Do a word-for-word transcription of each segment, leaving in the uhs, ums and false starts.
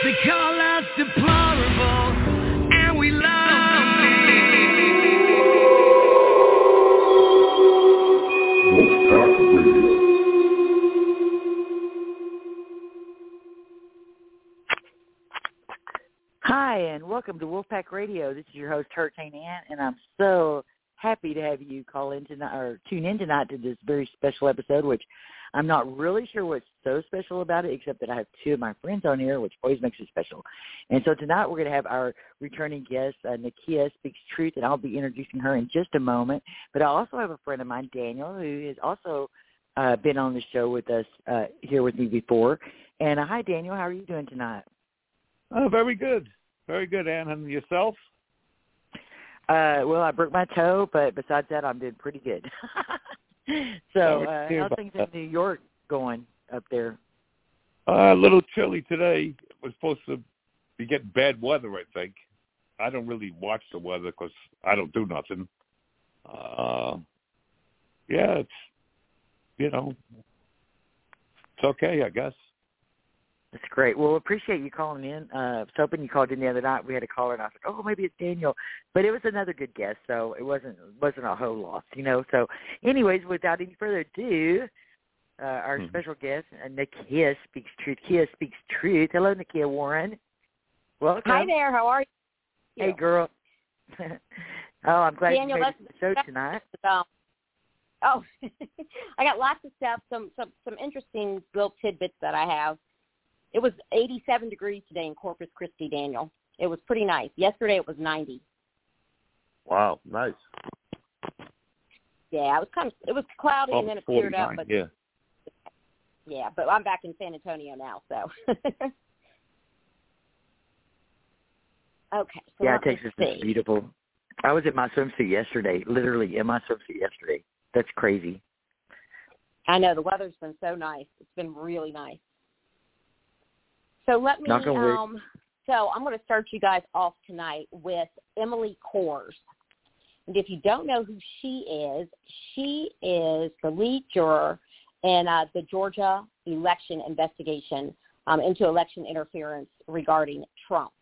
They call us deplorable, and we love Wolfpack Radio. Hi, and welcome to Wolfpack Radio. This is your host, Hurricane Ann, and I'm so happy to have you call in tonight or tune in tonight to this very special episode, which I'm not really sure what's so special about it, except that I have two of my friends on here, which always makes it special. And so tonight we're going to have our returning guest, uh, Nakia Speaks Truth, and I'll be introducing her in just a moment. But I also have a friend of mine, Daniel, who has also uh, been on the show with us uh, here with me before. And uh, hi, Daniel. How are you doing tonight? Oh, very good. Very good, Ann. And yourself? Uh, well, I broke my toe, but besides that, I'm doing pretty good. So, uh, how's things in New York going up there? Uh, a little chilly today. We're supposed to be getting bad weather, I think. I don't really watch the weather because I don't do nothing. Uh, yeah, it's, you know, it's okay, I guess. That's great. Well, appreciate you calling in. Uh, I was hoping you called in the other night. We had a caller, and I was like, oh, maybe it's Daniel. But it was another good guest, so it wasn't wasn't a whole loss, you know. So, anyways, without any further ado, uh, our mm-hmm. special guest, uh, Nakia Speaks Truth. Nakia Speaks Truth. Hello, Nakia Warren. Welcome. Hi there. How are you? Hey, girl. oh, I'm glad Daniel, you made it to the show tonight. Um, oh, I got lots of stuff, some, some, some interesting little tidbits that I have. It was eighty-seven degrees today in Corpus Christi, Daniel. It was pretty nice. Yesterday it was ninety. Wow, nice. Yeah, it was kind of it was cloudy and then it cleared up. But yeah. Yeah, but I'm back in San Antonio now, so. Okay. So yeah, Texas is beautiful. I was in my swimsuit yesterday, literally in my swimsuit yesterday. That's crazy. I know the weather's been so nice. It's been really nice. So let me, um, so I'm going to start you guys off tonight with Emily Kohrs. And if you don't know who she is, she is the lead juror in uh, the Georgia election investigation um, into election interference regarding Trump.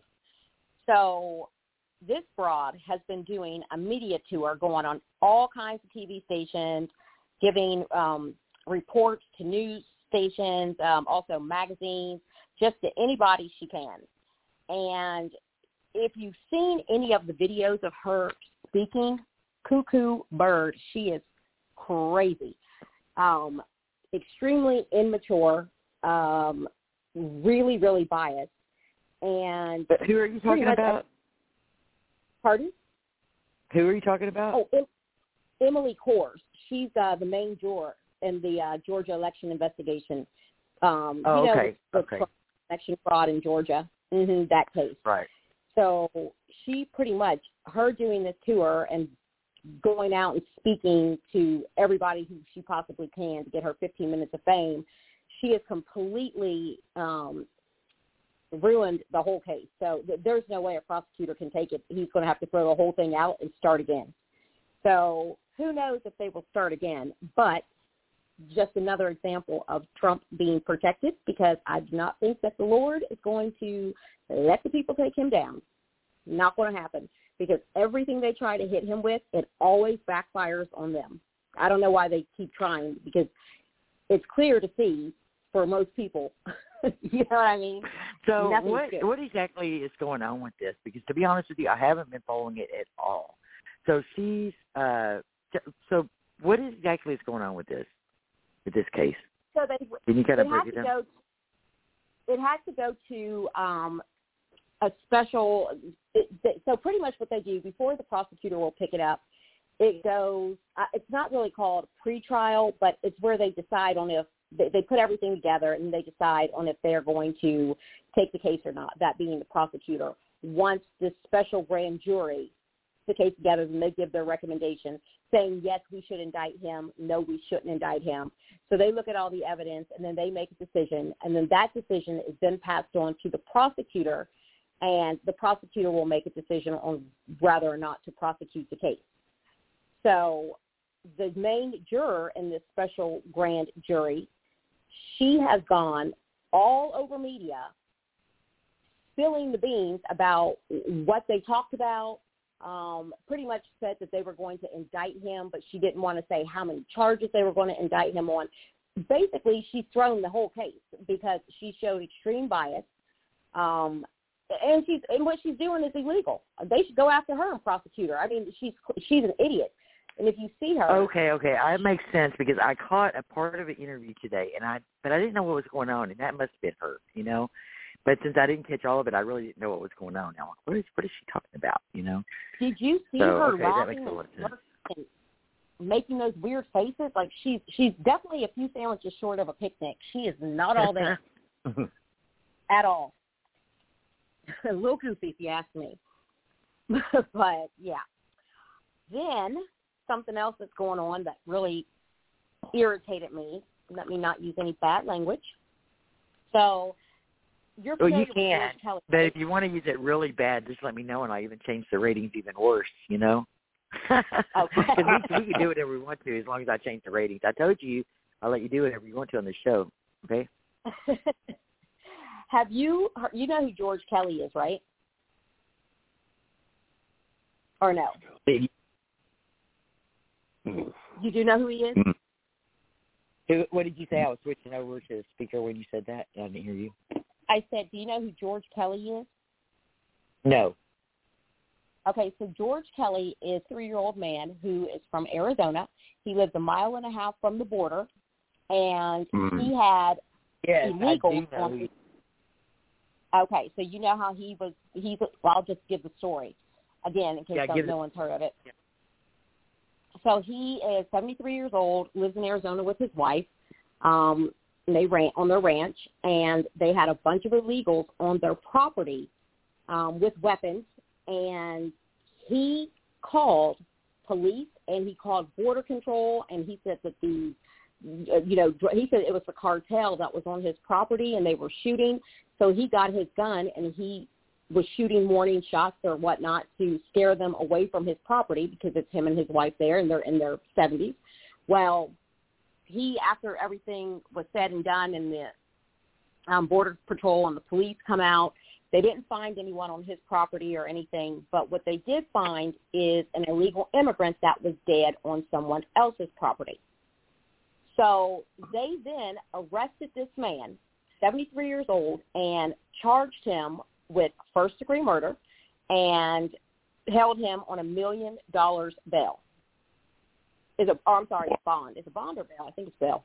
So this broad has been doing a media tour, going on all kinds of T V stations, giving um, reports to news stations, um, also magazines, just to anybody she can. And if you've seen any of the videos of her speaking, cuckoo bird, she is crazy. Um, extremely immature, um, really, really biased. And but who are you talking about? Pardon? Who are you talking about? Oh, em- Emily Kohrs. She's uh, the main juror in the uh, Georgia election investigation. Um, oh, you know, okay. The, okay. The election fraud in Georgia, mm-hmm, that case. Right. So she pretty much, her doing this tour and going out and speaking to everybody who she possibly can to get her fifteen minutes of fame, she has completely um, ruined the whole case. So th- there's no way a prosecutor can take it. He's going to have to throw the whole thing out and start again. So who knows if they will start again, but just another example of Trump being protected, because I do not think that the Lord is going to let the people take him down. Not going to happen, because everything they try to hit him with, it always backfires on them. I don't know why they keep trying, because it's clear to see for most people. You know what I mean? So what, what exactly is going on with this? Because to be honest with you, I haven't been following it at all. So she's uh, – so what exactly is going on with this? With this case, so they, can you kind of break it it down? Go to, it has to go to um, a special. It, they, so pretty much what they do before the prosecutor will pick it up, it goes. Uh, it's not really called pretrial, but it's where they decide on if they, they put everything together and they decide on if they're going to take the case or not. That being the prosecutor. Once this special grand jury the case together, and they give their recommendation saying, yes, we should indict him, no, we shouldn't indict him. So they look at all the evidence, and then they make a decision, and then that decision is then passed on to the prosecutor, and the prosecutor will make a decision on whether or not to prosecute the case. So the main juror in this special grand jury, she has gone all over media spilling the beans about what they talked about. Um, pretty much said that they were going to indict him, but she didn't want to say how many charges they were going to indict him on. Basically, she's thrown the whole case because she showed extreme bias, um, and she's and what she's doing is illegal. They should go after her and prosecute her. I mean, she's she's an idiot. And if you see her, okay, okay, that makes sense because I caught a part of an interview today, and I but I didn't know what was going on, and that must have been her, you know. But since I didn't catch all of it, I really didn't know what was going on. Now, what is what is she talking about? You know? Did you see so, her okay, laughing and making those weird faces? Like she's she's definitely a few sandwiches short of a picnic. She is not all there at all. A little goofy, if you ask me. But yeah. Then something else that's going on that really irritated me. Let me not use any bad language. So. You're well, you can, but if you want to use it really bad, just let me know, and I'll even change the ratings even worse, you know? Okay. we, we can do whatever we want to as long as I change the ratings. I told you I'll let you do whatever you want to on the show, okay? Have you, you know who George Kelly is, right? Or no? You do know who he is? What did you say? I was switching over to the speaker when you said that. I didn't hear you. I said, do you know who George Kelly is? No. Okay, so George Kelly is a three-year-old man who is from Arizona. He lives a mile and a half from the border, and mm. he had yes, illegals I do know. on his. Okay, so you know how he was. He's. Well, I'll just give the story again in case yeah, no one's heard of it. Yeah. So he is seventy-three years old, lives in Arizona with his wife. Um, They ran on their ranch, and they had a bunch of illegals on their property um, with weapons. And he called police, and he called border control, and he said that the, you know, he said it was the cartel that was on his property, and they were shooting. So he got his gun, and he was shooting warning shots or whatnot to scare them away from his property because it's him and his wife there, and they're in their seventies. Well, he, after everything was said and done and the um, Border Patrol and the police come out, they didn't find anyone on his property or anything, but what they did find is an illegal immigrant that was dead on someone else's property. So they then arrested this man, seventy-three years old, and charged him with first-degree murder and held him on a million dollars bail. Is a, oh, I'm sorry, it's bond. It's a bond or bail? I think it's bail.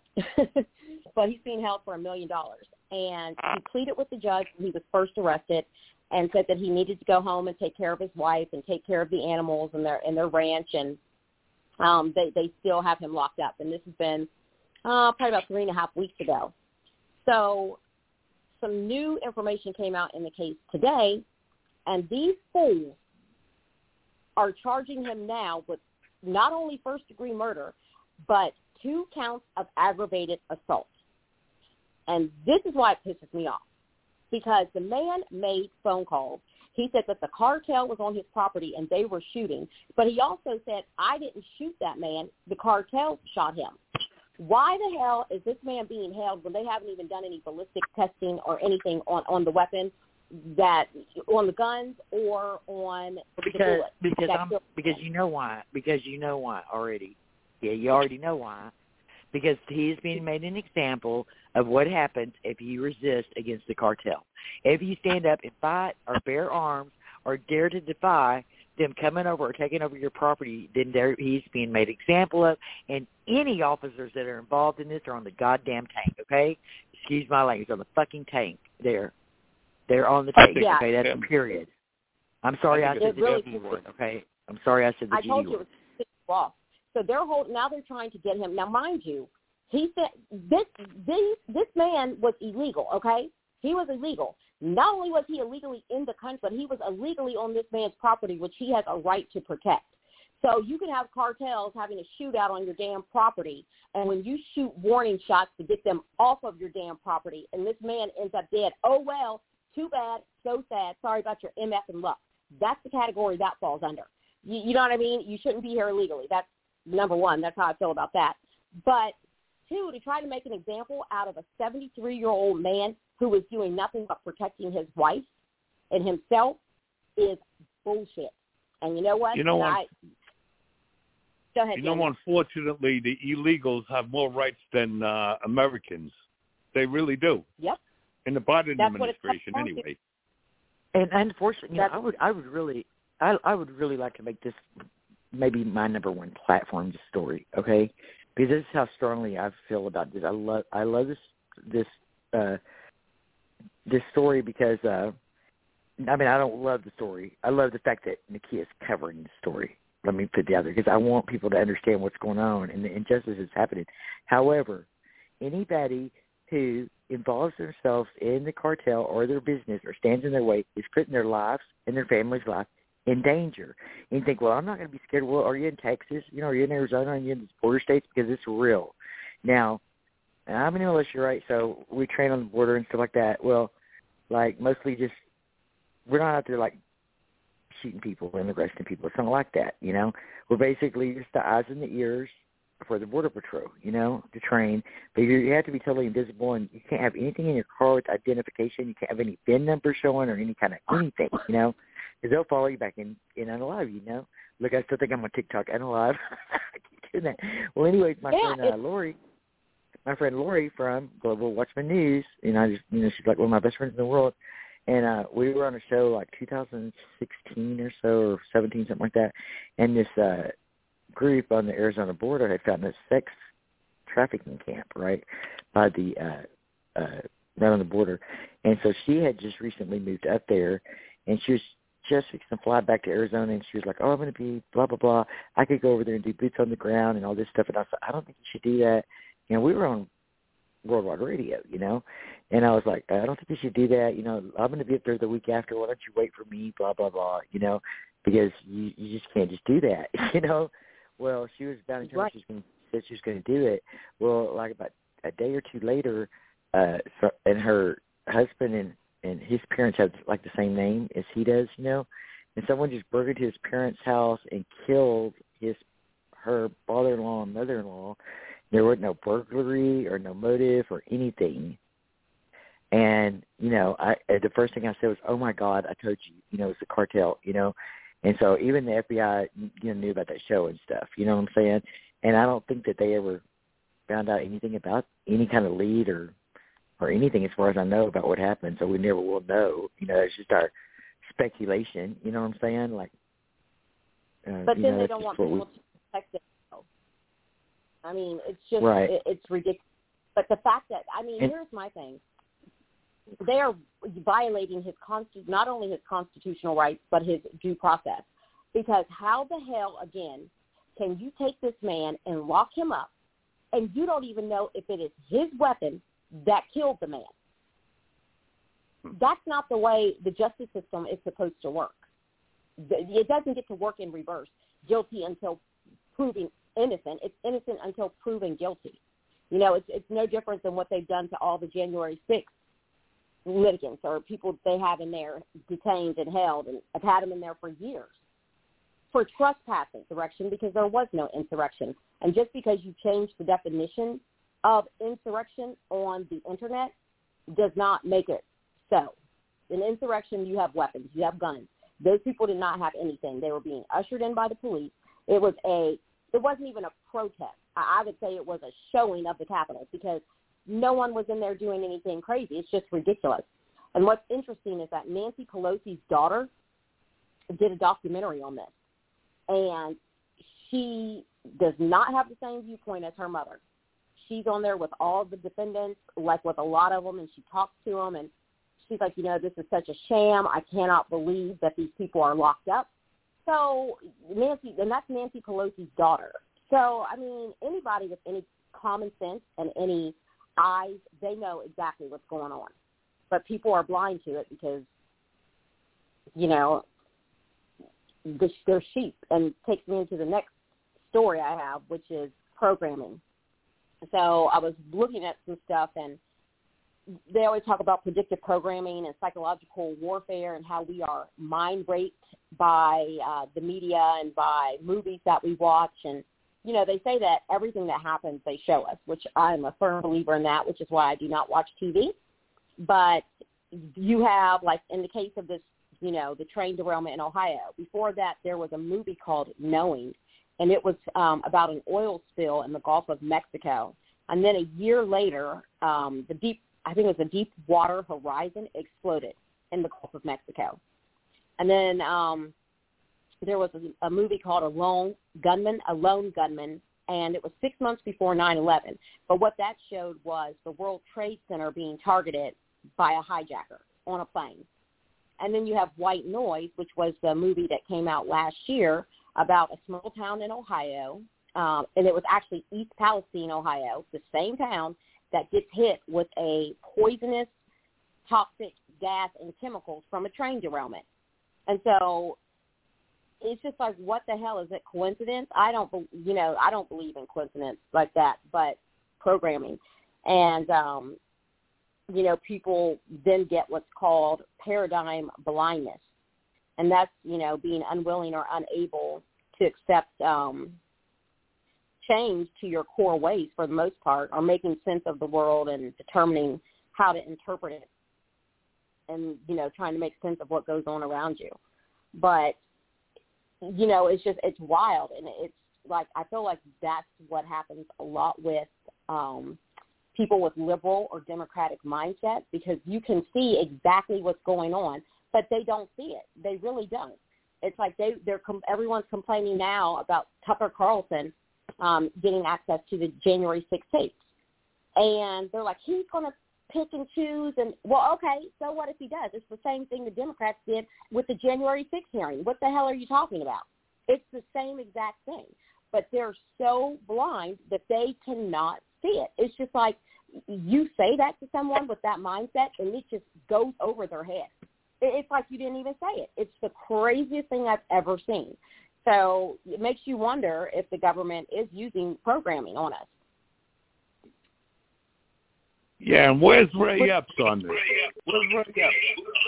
But he's being held for a million dollars. And he pleaded with the judge when he was first arrested and said that he needed to go home and take care of his wife and take care of the animals in their in their ranch. And um, they, they still have him locked up. And this has been uh, probably about three and a half weeks ago. So some new information came out in the case today, and these fools are charging him now with not only first-degree murder, but two counts of aggravated assault. And this is why it pisses me off, because the man made phone calls. He said that the cartel was on his property and they were shooting, but he also said, I didn't shoot that man. The cartel shot him. Why the hell is this man being held when they haven't even done any ballistic testing or anything on, on the weapon? That on the guns or on because, the bullets. Because I'm, because you know why. Because you know why already. Yeah, you already know why. Because he is being made an example of what happens if you resist against the cartel. If you stand up and fight or bear arms or dare to defy them coming over or taking over your property, then there he's being made an example of. And any officers that are involved in this are on the goddamn tank, okay? Excuse my language, on the fucking tank there. They're on the tape, yeah. okay? That's a period. I'm sorry I, I said the really G word, okay? I'm sorry I said the I G told word. you it was off. So they're hold, now they're trying to get him. Now, mind you, he said this, this, this man was illegal, okay? He was illegal. Not only was he illegally in the country, but he was illegally on this man's property, which he has a right to protect. So you can have cartels having a shootout on your damn property, and when you shoot warning shots to get them off of your damn property, and this man ends up dead, oh, well, too bad, so sad, sorry about your M F and luck. That's the category that falls under. You, you know what I mean? You shouldn't be here illegally. That's number one. That's how I feel about that. But, two, to try to make an example out of a seventy-three-year-old man who was doing nothing but protecting his wife in himself is bullshit. And you know what? You know what? I, go ahead, You know, Jim. unfortunately, the illegals have more rights than uh, Americans. They really do. Yep. In the Biden That's what it's administration, called. anyway. And unfortunately, you know, That's- I would I would really I I would really like to make this maybe my number one platform, this story, okay? Because this is how strongly I feel about this. I love I love this this uh, this story because uh, I mean I don't love the story. I love the fact that Nakia is covering the story. Let me put it out there because I want people to understand what's going on and the injustice that's happening. However, anybody who involves themselves in the cartel or their business or stands in their way is putting their lives and their family's life in danger. And you think, well, I'm not going to be scared. Well, are you in Texas? You know, are you in Arizona? Are you in the border states? Because it's real. Now, I'm in the militia, right? So we train on the border and stuff like that. Well, like mostly just, we're not out there like shooting people and arresting people. It's not like that, you know. We're basically just the eyes and the ears for the Border Patrol, you know, to train. But you, you have to be totally invisible, and you can't have anything in your car with identification. You can't have any V I N number showing or any kind of anything, you know, because they'll follow you back in, in Unalive, you know. Look, I still think I'm on TikTok, Unalive. I keep doing that. Well, anyways, my Yeah, friend uh, Lori, my friend Lori from Global Watchman News, you know, I just, you know, she's like one of my best friends in the world. And uh, we were on a show like two thousand sixteen or so, or seventeen, something like that. And this uh, group on the Arizona border had found a sex trafficking camp, right, by the uh, uh, right on the border. And so she had just recently moved up there, and she was just fixing to fly back to Arizona. And she was like, "Oh, I'm going to be blah blah blah. I could go over there and do boots on the ground and all this stuff." And I said, "I don't think you should do that." You know, we were on Worldwide Radio, you know, and I was like, I don't think you should do that. You know, I'm going to be up there the week after. Why don't you wait for me? Blah blah blah. You know, because you you just can't just do that. You know. Well, she was down in Germany. Right. She was going, said she was going to do it. Well, like about a day or two later, uh, so, and her husband and and his parents have like the same name as he does. You know, and someone just broke into his parents' house and killed his her father-in-law and mother-in-law. There was no burglary or no motive or anything. And, you know, I the first thing I said was, oh, my God, I told you, you know, it's a cartel, you know. And so even the F B I, you know, knew about that show and stuff, you know what I'm saying? And I don't think that they ever found out anything about any kind of lead or or anything as far as I know about what happened. So we never will know. You know, it's just our speculation, you know what I'm saying? Like, uh, But you then know, they that's don't just want what people we, to protect it. I mean, it's just, right. it, it's ridiculous. But the fact that, I mean, And, here's my thing. They are violating his consti- not only his constitutional rights, but his due process. Because how the hell, again, can you take this man and lock him up, and you don't even know if it is his weapon that killed the man? That's not the way the justice system is supposed to work. It doesn't get to work in reverse. Guilty until proven innocent. It's innocent until proven guilty. You know, it's it's no different than what they've done to all the January sixth litigants or people they have in there detained and held, and have had them in there for years for trespass insurrection, because there was no insurrection. And just because you change the definition of insurrection on the Internet does not make it so. In insurrection, you have weapons, you have guns. Those people did not have anything. They were being ushered in by the police. It was a, it wasn't even a protest. I, I would say it was a showing of the Capitol, because no one was in there doing anything crazy. It's just ridiculous. And what's interesting is that Nancy Pelosi's daughter did a documentary on this. And she does not have the same viewpoint as her mother. She's on there with all the defendants, like with a lot of them, and she talks to them, and she's like, you know, this is such a sham. I cannot believe that these people are locked up. So Nancy, and that's Nancy Pelosi's daughter. So, I mean, anybody with any common sense and any eyes, they know exactly what's going on. But people are blind to it because, you know, they're sheep. And it takes me into the next story I have, which is programming. So I was looking at some stuff, and they always talk about predictive programming and psychological warfare and how we are mind raped by uh, the media and by movies that we watch. And, you know, they say that everything that happens, they show us, which I'm a firm believer in that, which is why I do not watch T V. But you have, like in the case of this you know, the train derailment in Ohio. Before that, there was a movie called Knowing, and it was um, about an oil spill in the Gulf of Mexico. And then a year later, um, the deep, I think it was the Deepwater Horizon exploded in the Gulf of Mexico. And then um, there was a, a movie called A Lone Gunman, A Lone Gunman, and it was six months before nine eleven. But what that showed was the World Trade Center being targeted by a hijacker on a plane. And then you have White Noise, which was the movie that came out last year about a small town in Ohio, um, and it was actually East Palestine, Ohio, the same town that gets hit with a poisonous, toxic gas and chemicals from a train derailment. And so it's just like, what the hell, is it coincidence? I don't, you know, I don't believe in coincidence like that, but programming. And, um, you know, people then get what's called paradigm blindness. And that's, you know, being unwilling or unable to accept um, change to your core ways for the most part, or making sense of the world and determining how to interpret it and, you know, trying to make sense of what goes on around you. But, you know, it's just, it's wild. And it's like, I feel like that's what happens a lot with um, people with liberal or democratic mindset, because you can see exactly what's going on, but they don't see it. They really don't. It's like they, they're everyone's complaining now about Tucker Carlson um, getting access to the January sixth tapes. And they're like, he's going to pick and choose. And, well, okay, so what if he does? It's the same thing the Democrats did with the January sixth hearing. What the hell are you talking about? It's the same exact thing. But they're so blind that they cannot see it. It's just like you say that to someone with that mindset, and it just goes over their head. It's like you didn't even say it. It's the craziest thing I've ever seen. So it makes you wonder if the government is using programming on us. Yeah, and where's Ray Epps on this? Where's Ray Epps?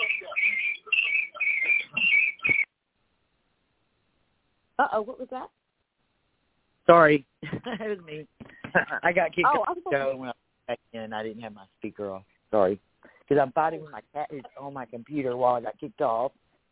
Uh-oh, what was that? Sorry, it was me. I got kicked oh, out of the show when I was back in, and I didn't have my speaker off. Sorry. Because I'm fighting with my cat who's on my computer while I got kicked off.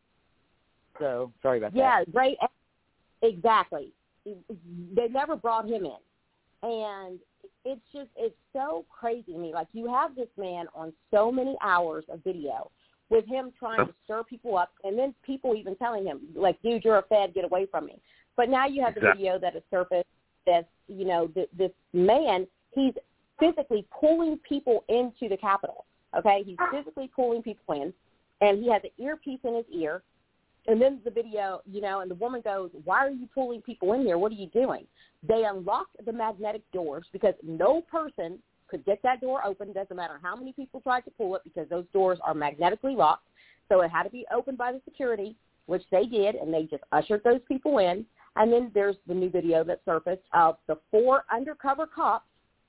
So, sorry about yeah, that. Yeah, right. Exactly. They never brought him in. And it's just, it's so crazy to me. Like, you have this man on so many hours of video with him trying to stir people up, and then people even telling him, like, dude, you're a fed, get away from me. But now you have the exactly. video that has surfaced that, you know, th- this man, he's physically pulling people into the Capitol. Okay, he's physically pulling people in, and he has an earpiece in his ear. And then the video, you know, and the woman goes, why are you pulling people in here? What are you doing? They unlocked the magnetic doors because no person could get that door open. Doesn't matter how many people tried to pull it, because those doors are magnetically locked. So it had to be opened by the security, which they did, and they just ushered those people in. And then there's the new video that surfaced of the four undercover cops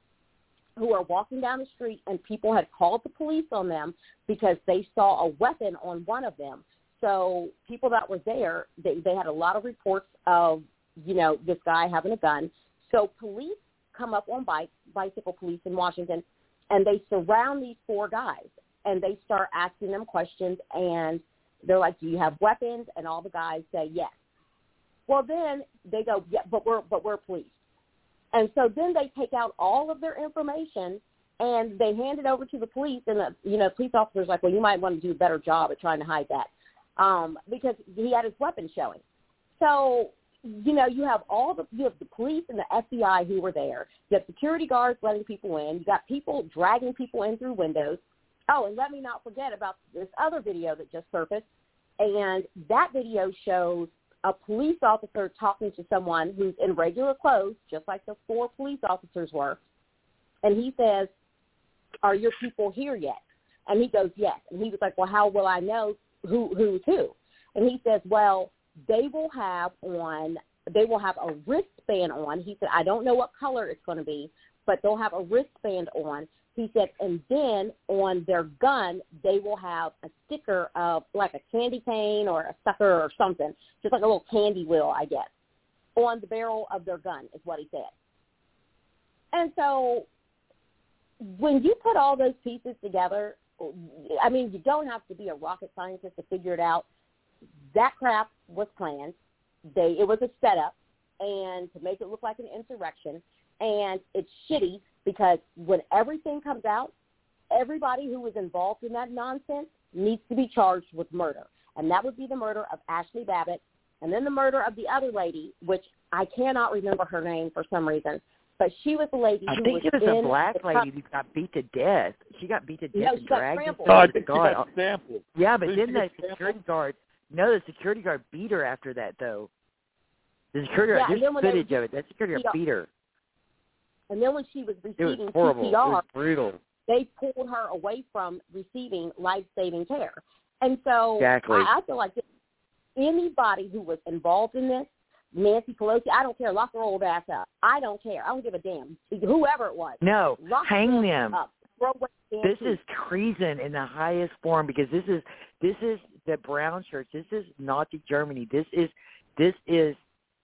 who are walking down the street, and people had called the police on them because they saw a weapon on one of them. So people that were there, they, they had a lot of reports of, you know, this guy having a gun. So police come up on bikes, bicycle police in Washington, and they surround these four guys, and they start asking them questions, and they're like, do you have weapons? And all the guys say yes. Well, then they go, yeah, but we're but we're police. And so then they take out all of their information and they hand it over to the police. And the, you know, police officer's like, well, you might want to do a better job at trying to hide that, um, because he had his weapon showing. So, you know, you have all the you have the police and the F B I who were there. You have security guards letting people in. You got people dragging people in through windows. Oh, and let me not forget about this other video that just surfaced. And that video shows a police officer talking to someone who's in regular clothes, just like the four police officers were. And he says, are your people here yet? And he goes, yes. And he was like, well, how will I know who who's who? And he says, well, they will have on, they will have a wristband on. He said, I don't know what color it's going to be, but they'll have a wristband on. He said, and then on their gun, they will have a sticker of like a candy cane or a sucker or something, just like a little candy wheel, I guess, on the barrel of their gun is what he said. And so when you put all those pieces together, I mean, you don't have to be a rocket scientist to figure it out. that crap was planned. They it was a setup, and to make it look like an insurrection. And it's shitty because when everything comes out, everybody who was involved in that nonsense needs to be charged with murder. And that would be the murder of Ashley Babbitt, and then the murder of the other lady, which I cannot remember her name for some reason. But she was the lady who I think was it was in a black the lady who got beat to death. She got beat to death No, and she got dragged trampled. into Oh, I the think she guard. got sampled. Yeah, but Didn't then she the get sampled? security guard, no, the security guard beat her after that, though. The security Yeah, guard, and then there's when they footage were- of it. That security guard beat her. And then when she was It was receiving horrible. C It P R, was brutal. they pulled her away from receiving life-saving care. And so Exactly. I, I feel like anybody who was involved in this, Nancy Pelosi, I don't care, lock her old ass up. I don't care. I don't give a damn. Whoever it was. No, lock hang them. Up. Throw away the This damn is treason in the highest form because this is this is the brown shirts. This is Nazi Germany. This is this is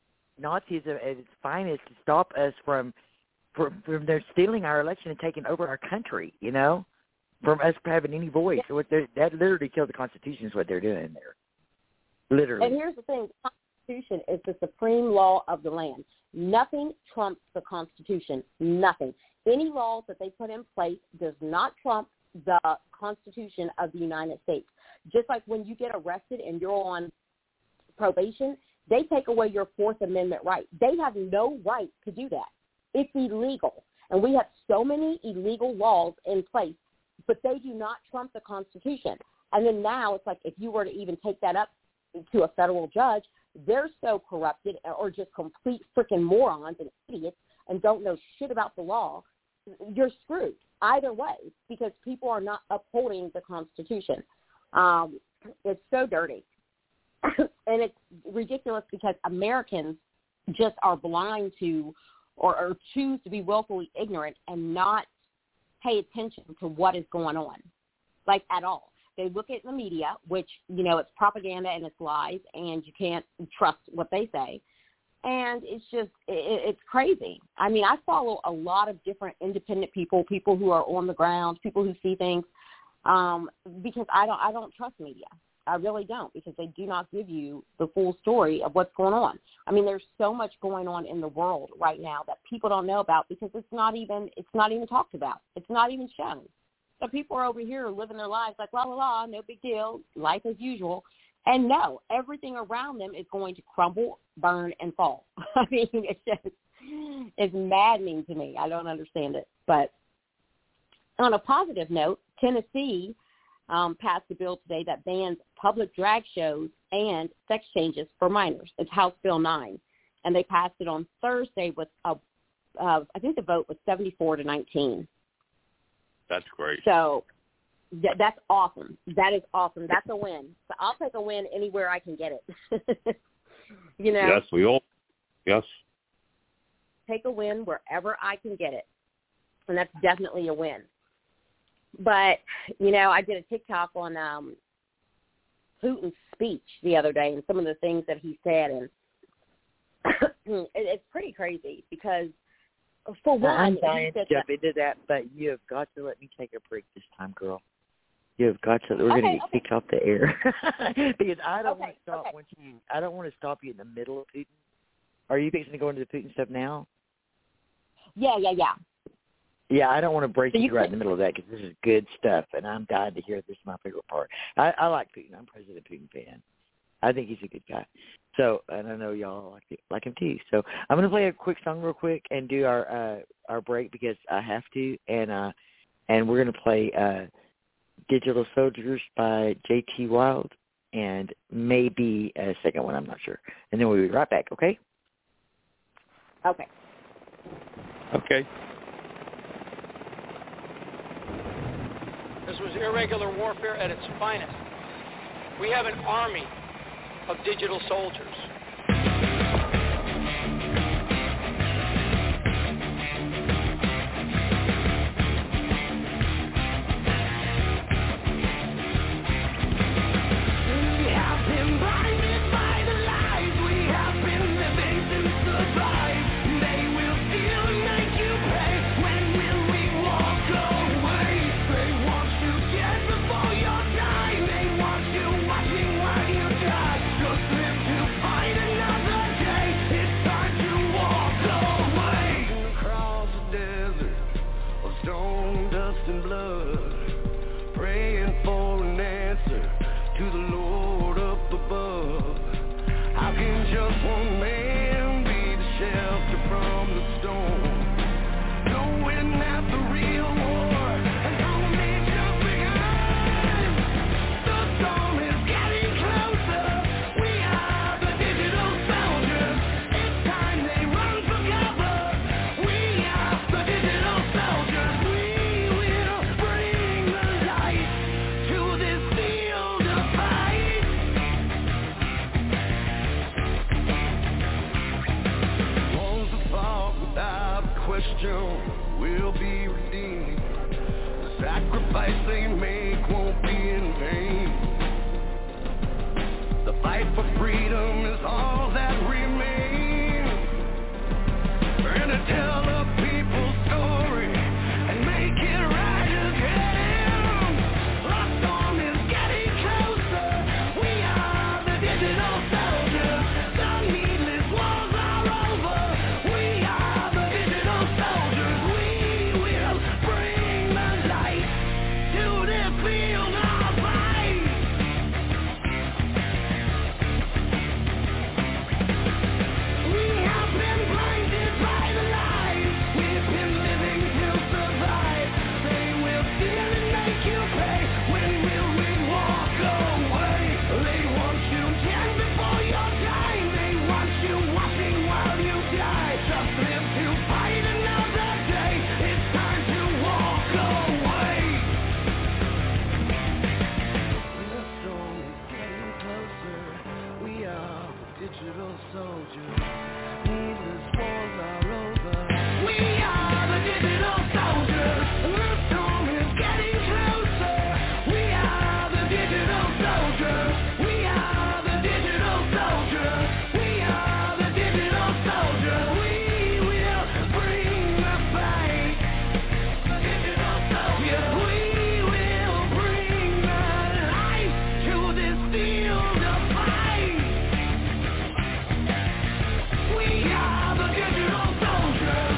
Nazism at its finest to stop us from from, from their stealing our election and taking over our country. You know, from us having any voice. So what they're- that literally killed the Constitution. Is what they're doing there. Literally. And here's the thing. The Constitution is the supreme law of the land. Nothing trumps the Constitution. Nothing. Any laws that they put in place does not trump the Constitution of the United States. Just like when you get arrested and you're on probation, they take away your Fourth Amendment right. They have no right to do that. It's illegal. And we have so many illegal laws in place, but they do not trump the Constitution. And then now it's like if you were to even take that up to a federal judge, they're so corrupted or just complete freaking morons and idiots and don't know shit about the law, you're screwed either way because people are not upholding the Constitution. Um, it's so dirty. And it's ridiculous because Americans just are blind to or, or choose to be willfully ignorant and not pay attention to what is going on, like at all. They look at the media, which, you know, it's propaganda and it's lies, and you can't trust what they say. And it's just, it, it's crazy. I mean, I follow a lot of different independent people, people who are on the ground, people who see things, um, because I don't, I don't trust media. I really don't, because they do not give you the full story of what's going on. I mean, there's so much going on in the world right now that people don't know about because it's not even, it's not even talked about. It's not even shown. So people are over here living their lives like, la, la, la, no big deal, life as usual. And no, everything around them is going to crumble, burn, and fall. I mean, it's just, it's maddening to me. I don't understand it. But on a positive note, Tennessee um, passed a bill today that bans public drag shows and sex changes for minors. It's House Bill nine. And they passed it on Thursday with, a, uh, I think the vote was seventy-four to nineteen. That's great. So th- that's awesome. That is awesome. That's a win. So I'll take a win anywhere I can get it. You know? Yes, we all. Yes. Take a win wherever I can get it. And that's definitely a win. But, you know, I did a TikTok on um, Putin's speech the other day and some of the things that he said. And it, it's pretty crazy because, for one, I'm dying he to said jump that, into that, but you have got to let me take a break this time, girl. You have got to. We're Okay, going to get okay. kicked off the air because I don't Okay, want to stop okay. once you. I don't want to stop you in the middle of Putin. Are you fixing to go into the Putin stuff now? yeah, yeah, yeah. Yeah, I don't want to break So you you right in can- the middle of that because this is good stuff, and I'm dying to hear it. This is my favorite part. I, I like Putin. I'm President Putin fan. I think he's a good guy. So, and I know y'all like it, like him too. So, I'm going to play a quick song real quick and do our uh, our break because I have to, and uh, and we're going to play uh, "Digital Soldiers" by J T Wild, and maybe a second one. I'm not sure, and then we'll be right back. Okay. Okay. Okay. This was irregular warfare at its finest. We have an army of digital soldiers. Watching while you die. dust and blood, praying for an answer to the Lord up above. How can just one man be the shelter from the storm, knowing that the real war has only just begun? The storm is getting closer. We are the digital soldiers. It's time they run for cover. We are the digital soldiers. We will bring the light to this field of fight. Walls apart without question will be redeemed. The sacrifice they make won't be in vain. The fight for freedom is all that remains. We're gonna tell the people's story and make it right again. The storm is getting closer. We are the digital soldiers. The needless wars are over. We are the digital soldiers. We will bring the light to this field of fight. We have been blinded by the lies. We've been living to survive. They will steal and make you pay. When will we walk away? They want you dead before your time. They want you watching while you die. Just live to fight another day. It's time to walk away. The storm is getting closer. We are the digital soldiers. Needless wars are over. We are the digital soldiers. The storm is getting closer. We are the digital soldiers. We are the digital soldiers. We are the digital soldiers. We will bring the fight. The digital soldiers. We will bring the light to this field of fight. We are the digital soldiers.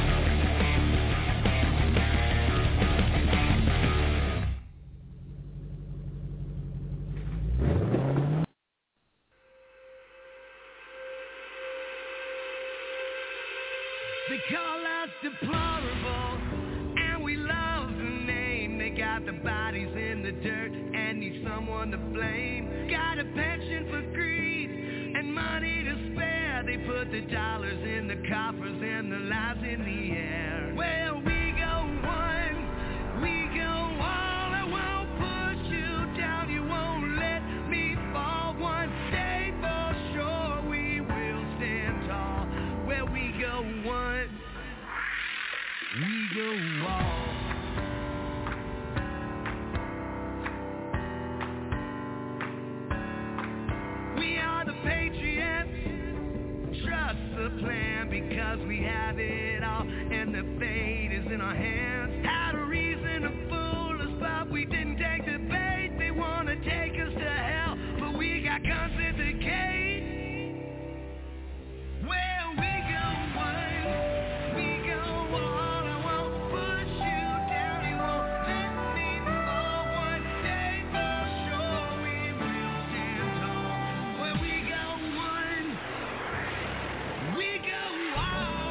They call us deplorable, and we love the name. They got the bodies in the dirt and need someone to blame. Got a penchant for greed and money to spare. They put the dollars in the coffers and the lives in the air. Well, we go one, we go all. I won't push you down, you won't let me fall. One day for sure we will stand tall. Where we go one, we go all. We are the patriots. Trust the plan because we have it all, and the fate is in our hands. Had a reason to fool us, but we didn't take the bait. They want to take us to hell, but we got guns at the gate. Well, we go one, we go all. I won't push you down, you won't let me fall. One day for sure we will stand tall. Well, we go one, we go all.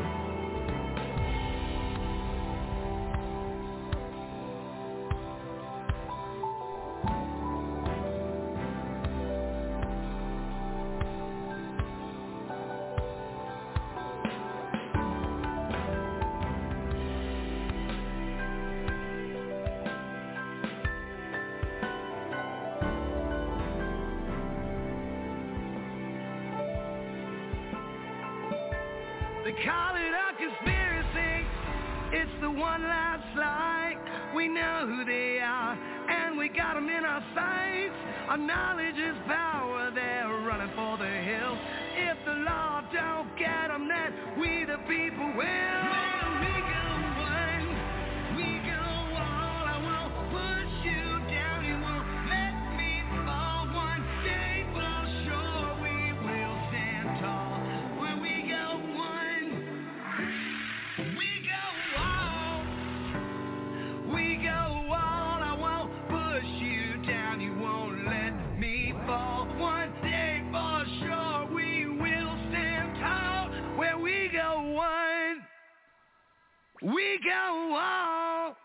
They call it a conspiracy. It's the one last like. We know who they are, and we got them in our sights. Our knowledge is power. They're running for the hills. If the law don't get them, then we the people will. Well, we go one, we go all. I won't push you down, you won't let me fall. One day for sure we will stand tall. Where we go one, we go all. We we go on.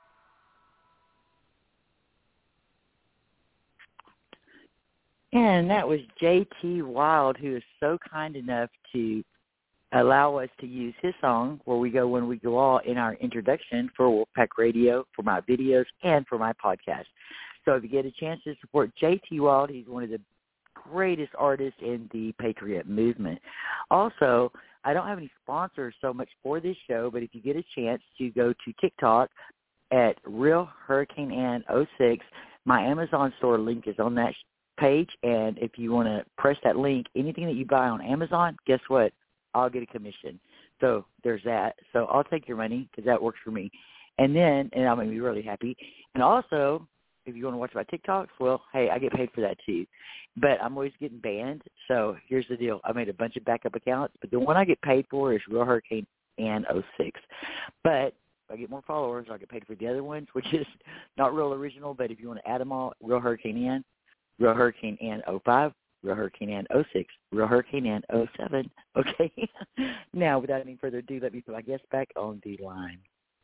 And that was J T Wild, who is so kind enough to allow us to use his song, Where We Go When We Go All, in our introduction for Wolfpack Radio, for my videos, and for my podcast. So if you get a chance to support J T Wild, he's one of the greatest artists in the Patriot movement. Also, I don't have any sponsors so much for this show, but if you get a chance to go to TikTok at Real Hurricane Ann oh six, my Amazon store link is on that page, and if you want to press that link, anything that you buy on Amazon, guess what? I'll get a commission. So there's that. So I'll take your money because that works for me. And then, and I'm going to be really happy. And also, if you want to watch my TikToks, well, hey, I get paid for that too. But I'm always getting banned. So here's the deal. I made a bunch of backup accounts, but the one I get paid for is Real Hurricane Ann oh six. But if I get more followers, I'll get paid for the other ones, which is not real original. But if you want to add them all, Real Hurricane Ann, Real Hurricane Ann oh five, Real Hurricane Ann oh six, Real Hurricane Ann oh seven. Okay. Now, without any further ado, let me put my guest back on the line.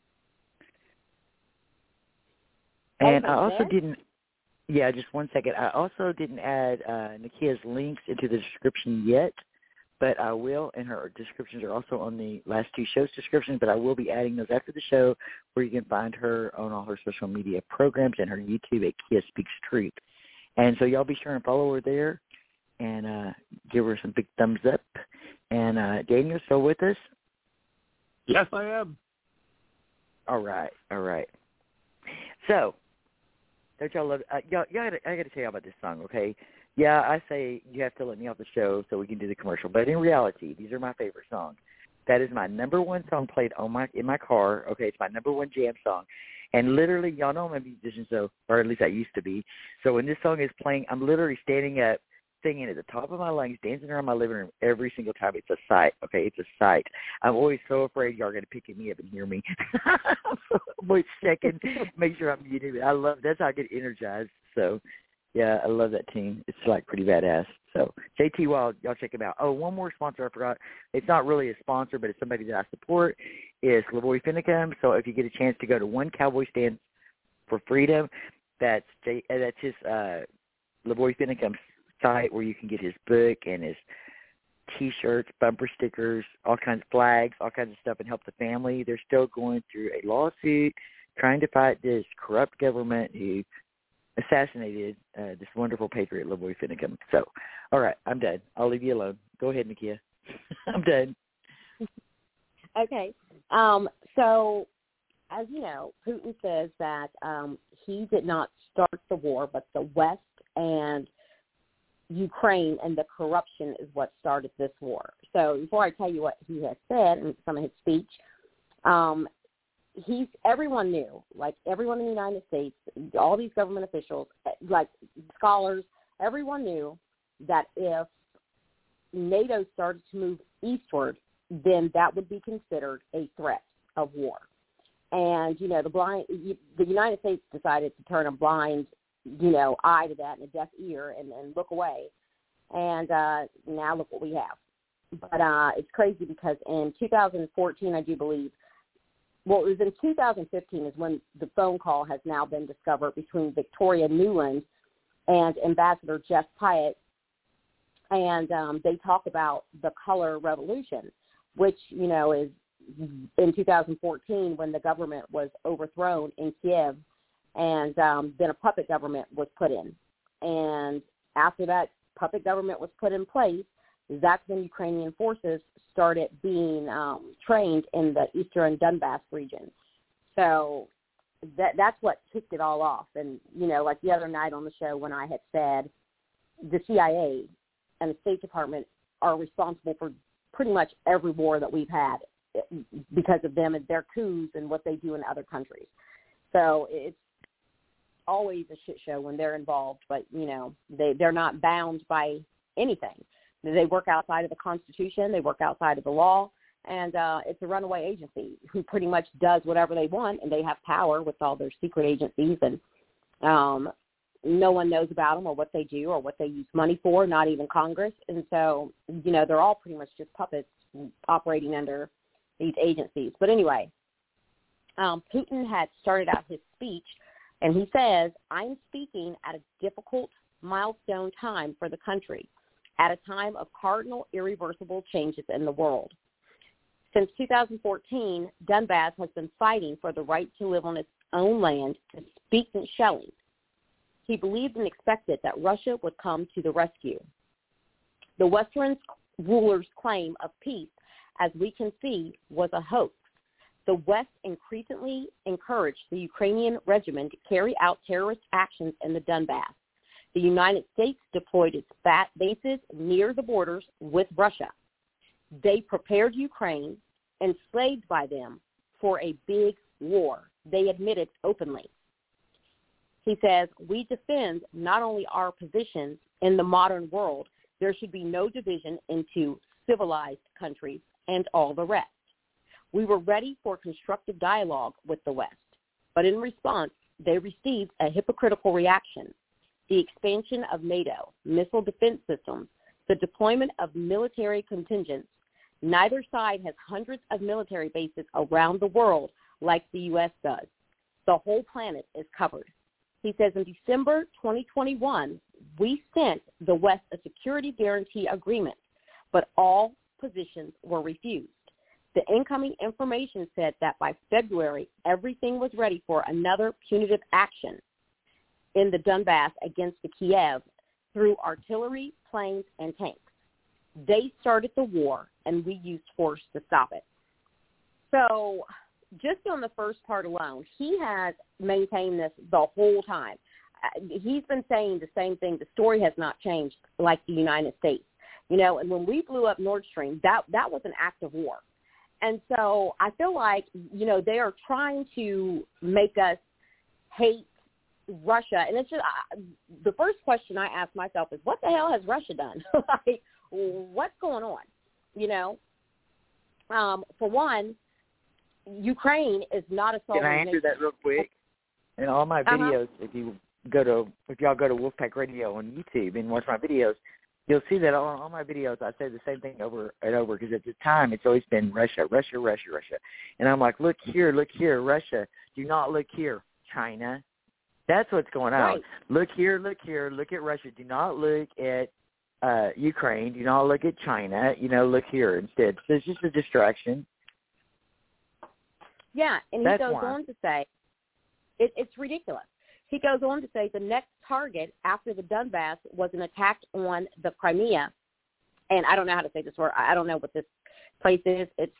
And I also didn't, yeah, just one second. I also didn't add uh, Nakia's links into the description yet, but I will, and her descriptions are also on the last two shows' descriptions, but I will be adding those after the show, where you can find her on all her social media programs and her YouTube at Kia Speaks Truth. And so y'all be sure and follow her there and uh, give her some big thumbs up. And uh, Daniel, still with us? Yes, I am. All right, all right. So, don't y'all love? Uh, y'all, y'all gotta, I got to tell you about this song, okay? Yeah, I say you have to let me off the show so we can do the commercial, but in reality, these are my favorite songs. That is my number one song played on my in my car. Okay, it's my number one jam song. And literally, y'all know I'm a musician, so, or at least I used to be. So when this song is playing, I'm literally standing up, singing at the top of my lungs, dancing around my living room every single time. It's a sight, okay? It's a sight. I'm always so afraid y'all are going to pick me up and hear me. I'm always checking, make sure I'm muted. I love, that's how I get energized. So, yeah, I love that tune. It's, like, pretty badass. So, J T Wild, y'all check him out. Oh, one more sponsor I forgot. It's not really a sponsor, but it's somebody that I support. Is Lavoy Finicum. So if you get a chance to go to One Cowboy Stand for Freedom, that's J, that's his uh, Lavoy Finicum site where you can get his book and his T-shirts, bumper stickers, all kinds of flags, all kinds of stuff, and help the family. They're still going through a lawsuit trying to fight this corrupt government who assassinated uh, this wonderful patriot, Lavoy Finicum. So, all right, I'm done. I'll leave you alone. Go ahead, Nakia. I'm done. Okay. Um, so, as you know, Putin says that um, he did not start the war, but the West and Ukraine and the corruption is what started this war. So before I tell you what he has said in some of his speech, um, he's everyone knew, like everyone in the United States, all these government officials, like scholars, everyone knew that if NATO started to move eastward, then that would be considered a threat of war. And, you know, the blind, the United States decided to turn a blind, you know, eye to that and a deaf ear and, and look away. And uh, now look what we have. But uh, it's crazy because in two thousand fourteen, I do believe, well, it was in two thousand fifteen is when the phone call has now been discovered between Victoria Nuland and Ambassador Jeff Pyatt. And um, they talk about the color revolution, which, you know, is in two thousand fourteen when the government was overthrown in Kiev, and um, then a puppet government was put in. And after that puppet government was put in place, that's when Ukrainian forces started being um, trained in the eastern Donbass region. So that that's what kicked it all off. And, you know, like the other night on the show when I had said the C I A and the State Department are responsible for pretty much every war that we've had because of them and their coups and what they do in other countries. So it's always a shit show when they're involved, but, you know, they, they're not bound by anything. They work outside of the Constitution. They work outside of the law. And uh, it's a runaway agency who pretty much does whatever they want, and they have power with all their secret agencies, and um, no one knows about them or what they do or what they use money for, not even Congress. And so, you know, they're all pretty much just puppets operating under these agencies. But anyway, um, Putin had started out his speech, and he says, I'm speaking at a difficult milestone time for the country, at a time of cardinal irreversible changes in the world. Since two thousand fourteen, Donbass has been fighting for the right to live on its own land, to speak in shelling. He believed and expected that Russia would come to the rescue. The Western rulers' claim of peace, as we can see, was a hoax. The West increasingly encouraged the Ukrainian regime to carry out terrorist actions in the Donbass. The United States deployed its bases near the borders with Russia. They prepared Ukraine, enslaved by them, for a big war. They admitted openly. He says, we defend not only our positions in the modern world, there should be no division into civilized countries and all the rest. We were ready for constructive dialogue with the West, but in response, they received a hypocritical reaction. The expansion of NATO, missile defense systems, the deployment of military contingents. Neither side has hundreds of military bases around the world like the U S does. The whole planet is covered. He says in December twenty twenty-one, we sent the West a security guarantee agreement, but all positions were refused. The incoming information said that by February, everything was ready for another punitive action in the Donbass against the Kiev through artillery, planes, and tanks. They started the war, and we used force to stop it. So just on the first part alone, he has maintained this the whole time. Uh, he's been saying the same thing. The story has not changed like the United States. You know, and when we blew up Nord Stream, that, that was an act of war. And so I feel like, you know, they are trying to make us hate Russia. And it's just uh, the first question I ask myself is, what the hell has Russia done? Like, what's going on? You know, um, for one, Ukraine is not a sovereign nation. Can I answer that real quick? In all my videos, uh-huh. if you go to, if y'all go to Wolfpack Radio on YouTube and watch my videos, you'll see that on all my videos I say the same thing over and over because at the time it's always been Russia, Russia, Russia, Russia. And I'm like, look here, look here, Russia. Do not look here, China. That's what's going on. Right. Look here, look here, look at Russia. Do not look at uh, Ukraine. Do not look at China. You know, look here instead. So it's just a distraction. Yeah, and he That's goes why. on to say, it, it's ridiculous. He goes on to say the next target after the Donbass was an attack on the Crimea, and I don't know how to say this word. I don't know what this place is. It's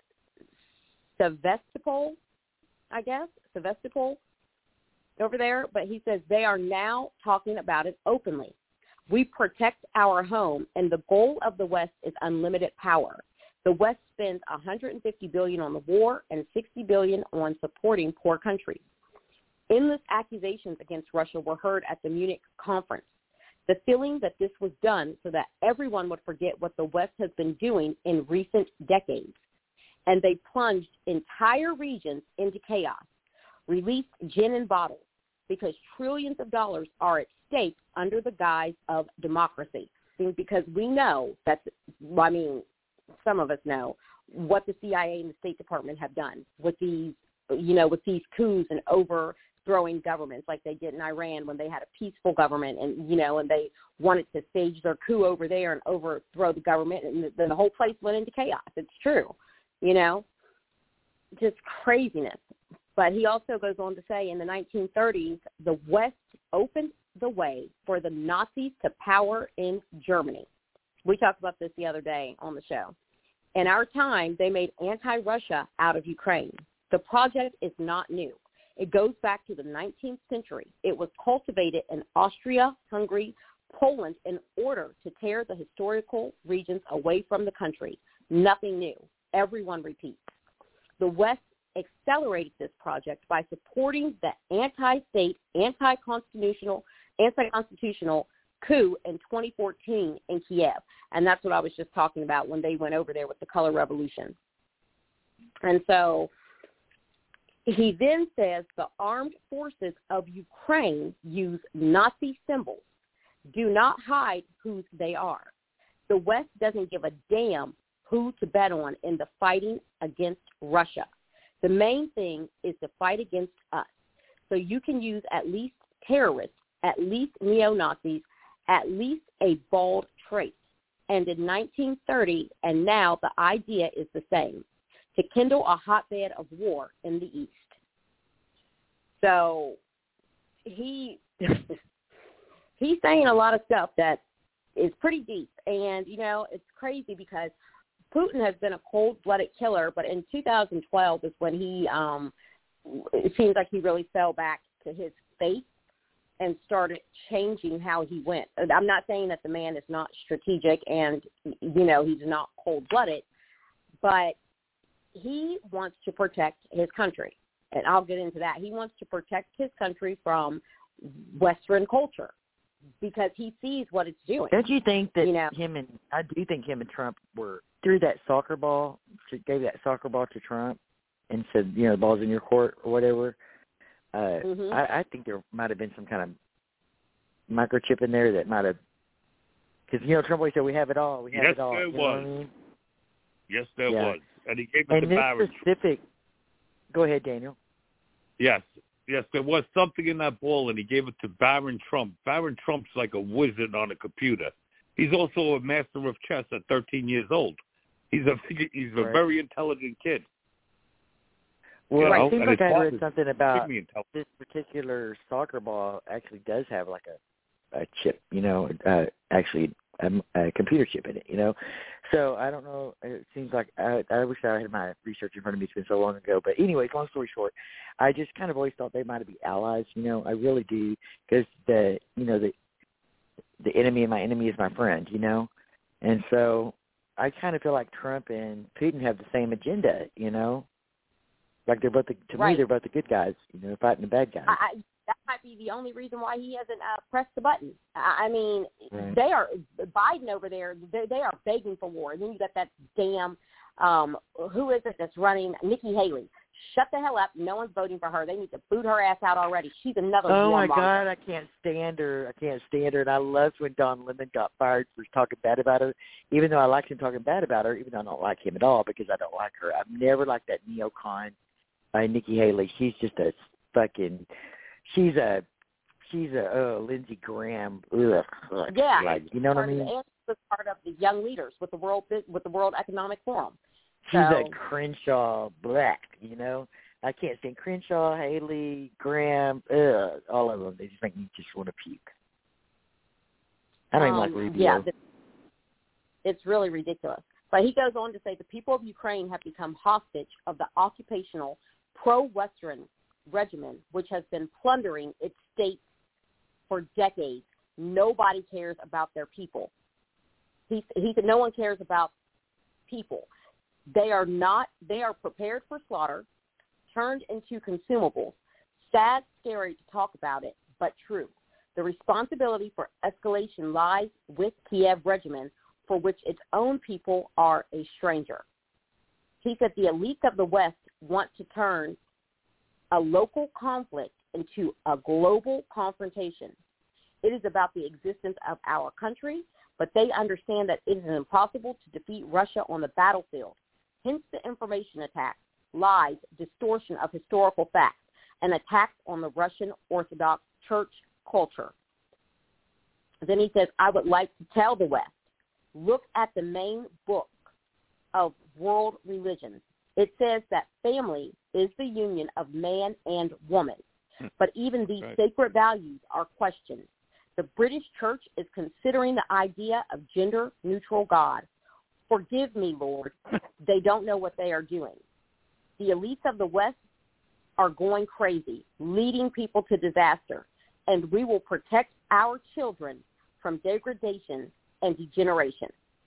Sevastopol, I guess, Sevastopol over there. But he says they are now talking about it openly. We protect our home, and the goal of the West is unlimited power. The West spends one hundred fifty billion dollars on the war and sixty billion dollars on supporting poor countries. Endless accusations against Russia were heard at the Munich conference. The feeling that this was done so that everyone would forget what the West has been doing in recent decades. And they plunged entire regions into chaos, released gin in bottles, because trillions of dollars are at stake under the guise of democracy. Because we know that, I mean, some of us know what the C I A and the State Department have done with these, you know, with these coups and overthrowing governments like they did in Iran when they had a peaceful government and, you know, and they wanted to stage their coup over there and overthrow the government, and then the whole place went into chaos. It's true, you know, just craziness. But he also goes on to say in the nineteen thirties, the West opened the way for the Nazis to power in Germany. We talked about this the other day on the show. In our time, they made anti-Russia out of Ukraine. The project is not new. It goes back to the nineteenth century. It was cultivated in Austria, Hungary, Poland in order to tear the historical regions away from the country. Nothing new. Everyone repeats. The West accelerated this project by supporting the anti-state, anti-constitutional, anti-constitutional coup in twenty fourteen in Kiev. And that's what I was just talking about when they went over there with the color revolution. And so he then says the armed forces of Ukraine use Nazi symbols. Do not hide who they are. The West doesn't give a damn who to bet on in the fighting against Russia. The main thing is to fight against us. So you can use at least terrorists, at least neo-Nazis, at least a bald trait. And in nineteen thirty, and now the idea is the same, to kindle a hotbed of war in the East. So he he's saying a lot of stuff that is pretty deep. And, you know, it's crazy because Putin has been a cold-blooded killer, but in two thousand twelve is when he, um, it seems like he really fell back to his faith and started changing how he went. I'm not saying that the man is not strategic and, you know, he's not cold-blooded, but he wants to protect his country. And I'll get into that. He wants to protect his country from Western culture because he sees what it's doing. Don't you think that you know, him and I do think him and Trump were threw that soccer ball, gave that soccer ball to Trump and said, you know, the ball's in your court or whatever. Uh, mm-hmm. I, I think there might have been some kind of microchip in there that might have, because, you know, Trump always said, we have it all, we have yes, it all. There you know was. what I mean? Yes, there yeah. was. And he gave it and to this Barron. specific, go ahead, Daniel. Yes, yes, there was something in that ball, and he gave it to Barron Trump. Barron Trump's like a wizard on a computer. He's also a master of chess at thirteen years old. He's a he's a right. very intelligent kid. Well, you know? it seems and like I read is something about this particular soccer ball actually does have like a, a chip, you know, uh, actually a, a computer chip in it, you know. So I don't know. It seems like I, I wish I had my research in front of me. It's been so long ago. But anyways, long story short, I just kind of always thought they might be allies, you know. I really do, because the, you know, the the enemy of my enemy is my friend, you know. And so I kind of feel like Trump and Putin have the same agenda, you know. Like they're both, the, to right. me, they're both the good guys, you know, fighting the bad guys. I, that might be the only reason why he hasn't uh, pressed the button. I, I mean, right. they are, Biden over there, they, they are begging for war. And then you got that damn, um, who is it that's running? Nikki Haley. Shut the hell up. No one's voting for her. They need to boot her ass out already. She's another Oh, my warmonger. God, I can't stand her. I can't stand her. And I loved when Don Lemon got fired for talking bad about her, even though I liked him talking bad about her, even though I don't like him at all because I don't like her. I've never liked that neocon by Nikki Haley. She's just a fucking, she's a, she's a, oh, Lindsey Graham. Ugh. Yeah. Like, you know what I mean? And was part of the young leaders with the World, with the World Economic Forum. She's so, a Crenshaw black, you know. I can't stand Crenshaw, Haley, Graham, ugh, all of them. They just make me just want to puke. I don't um, even like Rubio. Yeah, this, it's really ridiculous. But he goes on to say the people of Ukraine have become hostage of the occupational pro-Western regime, which has been plundering its state for decades. Nobody cares about their people. He, he said no one cares about people. They are not, they are prepared for slaughter, turned into consumables. Sad, scary to talk about it, but true. The responsibility for escalation lies with Kiev regime, for which its own people are a stranger. He said the elites of the West want to turn a local conflict into a global confrontation. It is about the existence of our country, but they understand that it is impossible to defeat Russia on the battlefield. Hence the information attacks, lies, distortion of historical facts, and attacks on the Russian Orthodox Church culture. Then he says, I would like to tell the West, look at the main book of world religions. It says that family is the union of man and woman. But even these right. sacred values are questioned. The British Church is considering the idea of gender-neutral God. Forgive me, Lord. They don't know what they are doing. The elites of the West are going crazy, leading people to disaster, and we will protect our children from degradation and degeneration.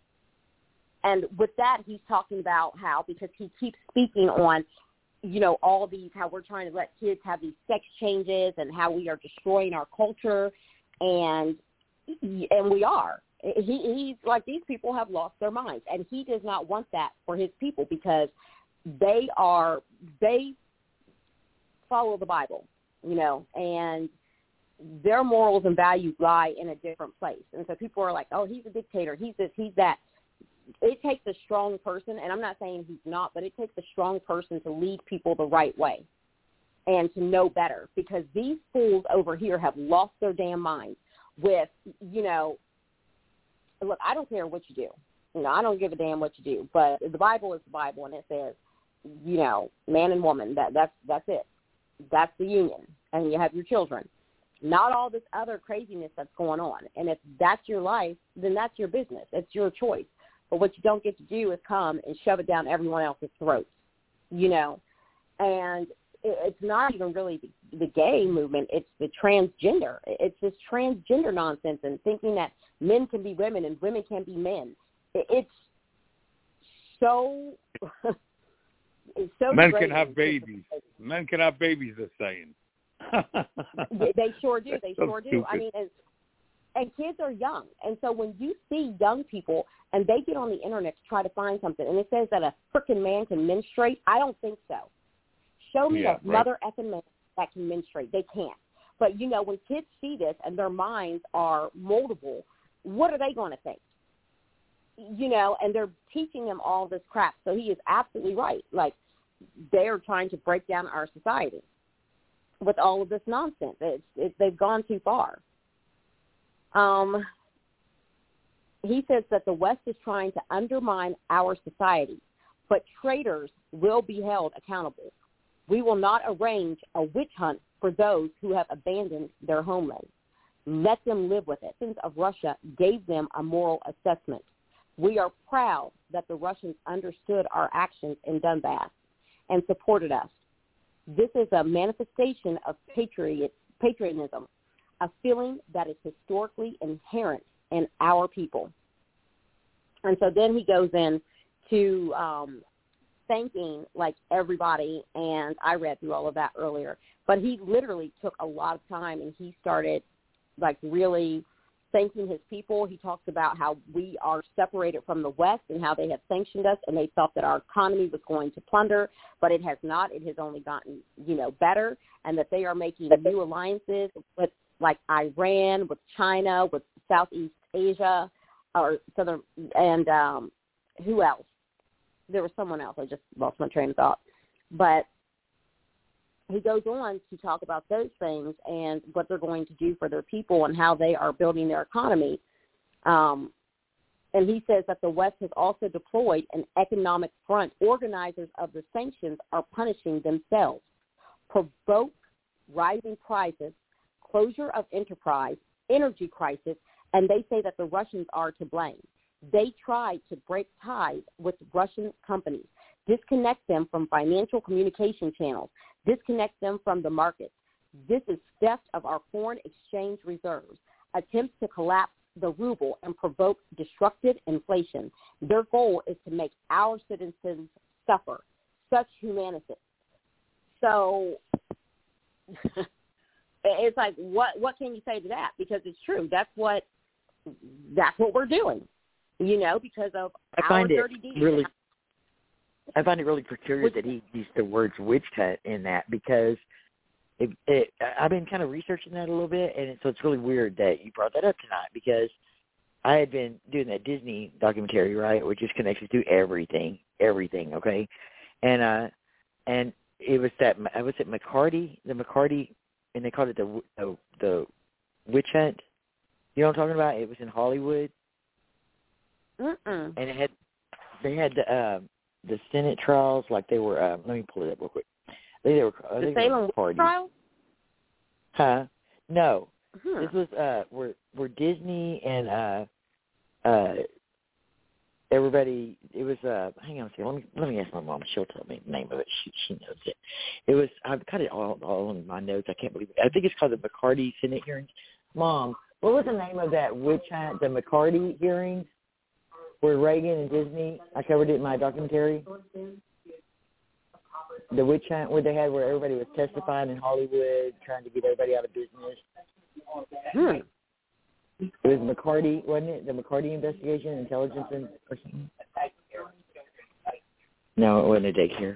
And with that, he's talking about how, because he keeps speaking on, you know, all these, how we're trying to let kids have these sex changes and how we are destroying our culture, and and we are. He, he's like, these people have lost their minds, and he does not want that for his people because they are, they follow the Bible, you know, and their morals and values lie in a different place. And so people are like, oh, he's a dictator, he's this, he's that. it takes a strong person, and I'm not saying he's not, but it takes a strong person to lead people the right way and to know better, because these fools over here have lost their damn minds with, you know, look, I don't care what you do. You know, I don't give a damn what you do, but the Bible is the Bible, and it says, you know, man and woman, that that's that's it. That's the union, and you have your children. Not all this other craziness that's going on. And if that's your life, then that's your business. It's your choice. But what you don't get to do is come and shove it down everyone else's throats, you know. And it's not even really the, the gay movement. It's the transgender. It's this transgender nonsense and thinking that men can be women and women can be men. It's so... it's so Men can have babies. Men can have babies, they're saying. They sure do. They so sure do. stupid. I mean, and, and kids are young. And so when you see young people and they get on the internet to try to find something and it says that a frickin' man can menstruate, I don't think so. Show me Yeah, a right. mother effing man that can menstruate. They can't. But, you know, when kids see this and their minds are moldable, what are they going to think? You know, and they're teaching them all this crap. So he is absolutely right. Like, they're trying to break down our society with all of this nonsense. It's, it's, they've gone too far. Um, he says that the West is trying to undermine our society, but traitors will be held accountable. We will not arrange a witch hunt for those who have abandoned their homeland. Let them live with it. Citizens of Russia gave them a moral assessment. We are proud that the Russians understood our actions in Donbass and supported us. This is a manifestation of patriot, patriotism, a feeling that is historically inherent in our people. And so then he goes in to um, thanking, like, everybody, and I read through all of that earlier. But he literally took a lot of time, and he started, like, really thanking his people. He talks about how we are separated from the West and how they have sanctioned us, and they thought that our economy was going to plunder, but it has not. It has only gotten, you know, better, and that they are making new alliances with, like, Iran, with China, with Southeast Asia, or Southern, and um, who else? There was someone else. I just lost my train of thought. But he goes on to talk about those things and what they're going to do for their people and how they are building their economy. Um, and he says that the West has also deployed an economic front. Organizers of the sanctions are punishing themselves. Provoke rising prices, closure of enterprise, energy crisis, and they say that the Russians are to blame. They tried to break ties with Russian companies, disconnect them from financial communication channels, disconnect them from the markets. This is theft of our foreign exchange reserves, attempts to collapse the ruble and provoke destructive inflation. Their goal is to make our citizens suffer. Such humanity. So it's like, what what can you say to that? Because it's true. That's what that's what we're doing, you know, because of I find our it dirty deeds. really I find it really peculiar that he used the words witch hunt in that, because it, it, I've been kind of researching that a little bit, and it, so it's really weird that you brought that up tonight, because I had been doing that Disney documentary, right, which is connected to everything, everything, okay, and uh, and it was that was it McCarty, the McCarty, and they called it the the, the witch hunt. You know what I'm talking about? It was in Hollywood, Mm-mm. and it had they had the. Uh, the Senate trials, like they were, uh, let me pull it up real quick. I think they were, I The think they Salem were witch trial? Huh? No. Hmm. This was, uh, where, where Disney and, uh, uh, everybody, it was, uh, hang on a second, let me, let me ask my mom, she'll tell me the name of it, she, she knows it. It was, I've got it all, all in my notes, I can't believe it. I think it's called the McCarty Senate hearings. Mom, what was the name of that witch hunt, the McCarty hearings? Where Reagan and Disney, I covered it in my documentary. The witch hunt where they had where everybody was testifying in Hollywood, trying to get everybody out of business. Hmm. It was McCarty, wasn't it? The McCarty investigation, intelligence and or something? No, it wasn't a daycare.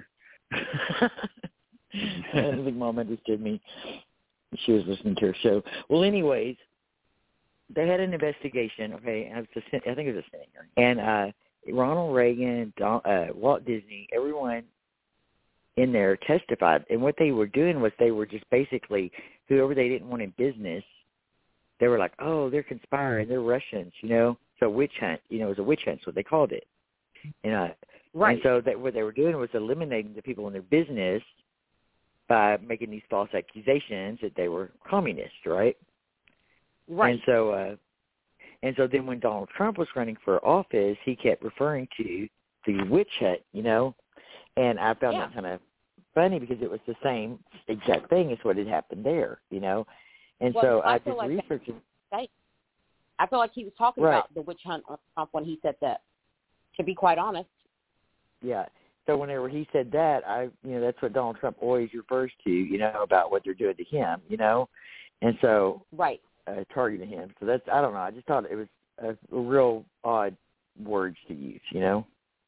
I don't think Mom understood me. She was listening to her show. Well, anyways, they had an investigation, okay, and it was a, I think it was a Senate hearing, and uh, Ronald Reagan, Don, uh, Walt Disney, everyone in there testified. And what they were doing was they were just basically, whoever they didn't want in business, they were like, oh, they're conspiring, they're Russians, you know. So witch hunt, you know, it was a witch hunt, is what they called it. You know, right. And so that what they were doing was eliminating the people in their business by making these false accusations that they were communists, right? Right. And so, uh, and so then when Donald Trump was running for office, he kept referring to the witch hunt, you know, and I found yeah. that kind of funny because it was the same exact thing as what had happened there, you know. And well, so I, I feel just like researched. That, I feel like he was talking right. about the witch hunt on Trump when he said that. To be quite honest. Yeah. So whenever he said that, I, you know, that's what Donald Trump always refers to, you know, about what they're doing to him, you know, and so right, uh, targeting him. So that's, I don't know. I just thought it was a, a real odd words to use, you know.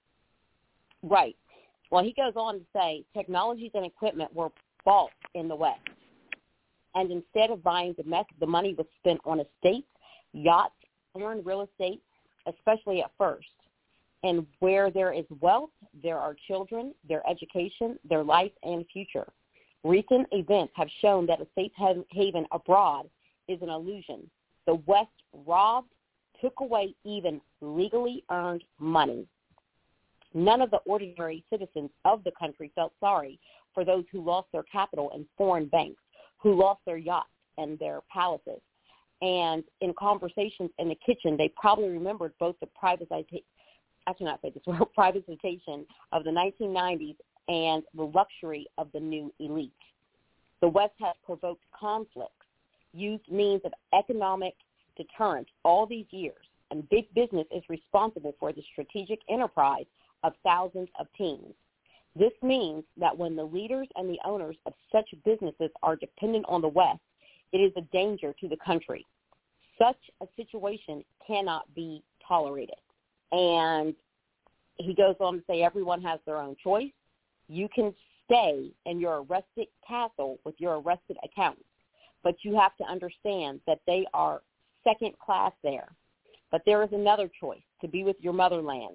Right. Well, he goes on to say technologies and equipment were bought in the West, and instead of buying domestic, the money was spent on estates, yachts, foreign real estate, especially at first. And where there is wealth, there are children, their education, their life, and future. Recent events have shown that a safe haven abroad is an illusion. The West robbed, took away even legally earned money. None of the ordinary citizens of the country felt sorry for those who lost their capital in foreign banks, who lost their yachts and their palaces. And in conversations in the kitchen, they probably remembered both the privatization, I cannot say this word, privatization of the nineteen nineties and the luxury of the new elite. The West has provoked conflicts, used means of economic deterrence all these years, and big business is responsible for the strategic enterprise of thousands of teens. This means that when the leaders and the owners of such businesses are dependent on the West, it is a danger to the country. Such a situation cannot be tolerated. And he goes on to say everyone has their own choice. You can stay in your arrested castle with your arrested accountants, but you have to understand that they are second class there. But there is another choice, to be with your motherland,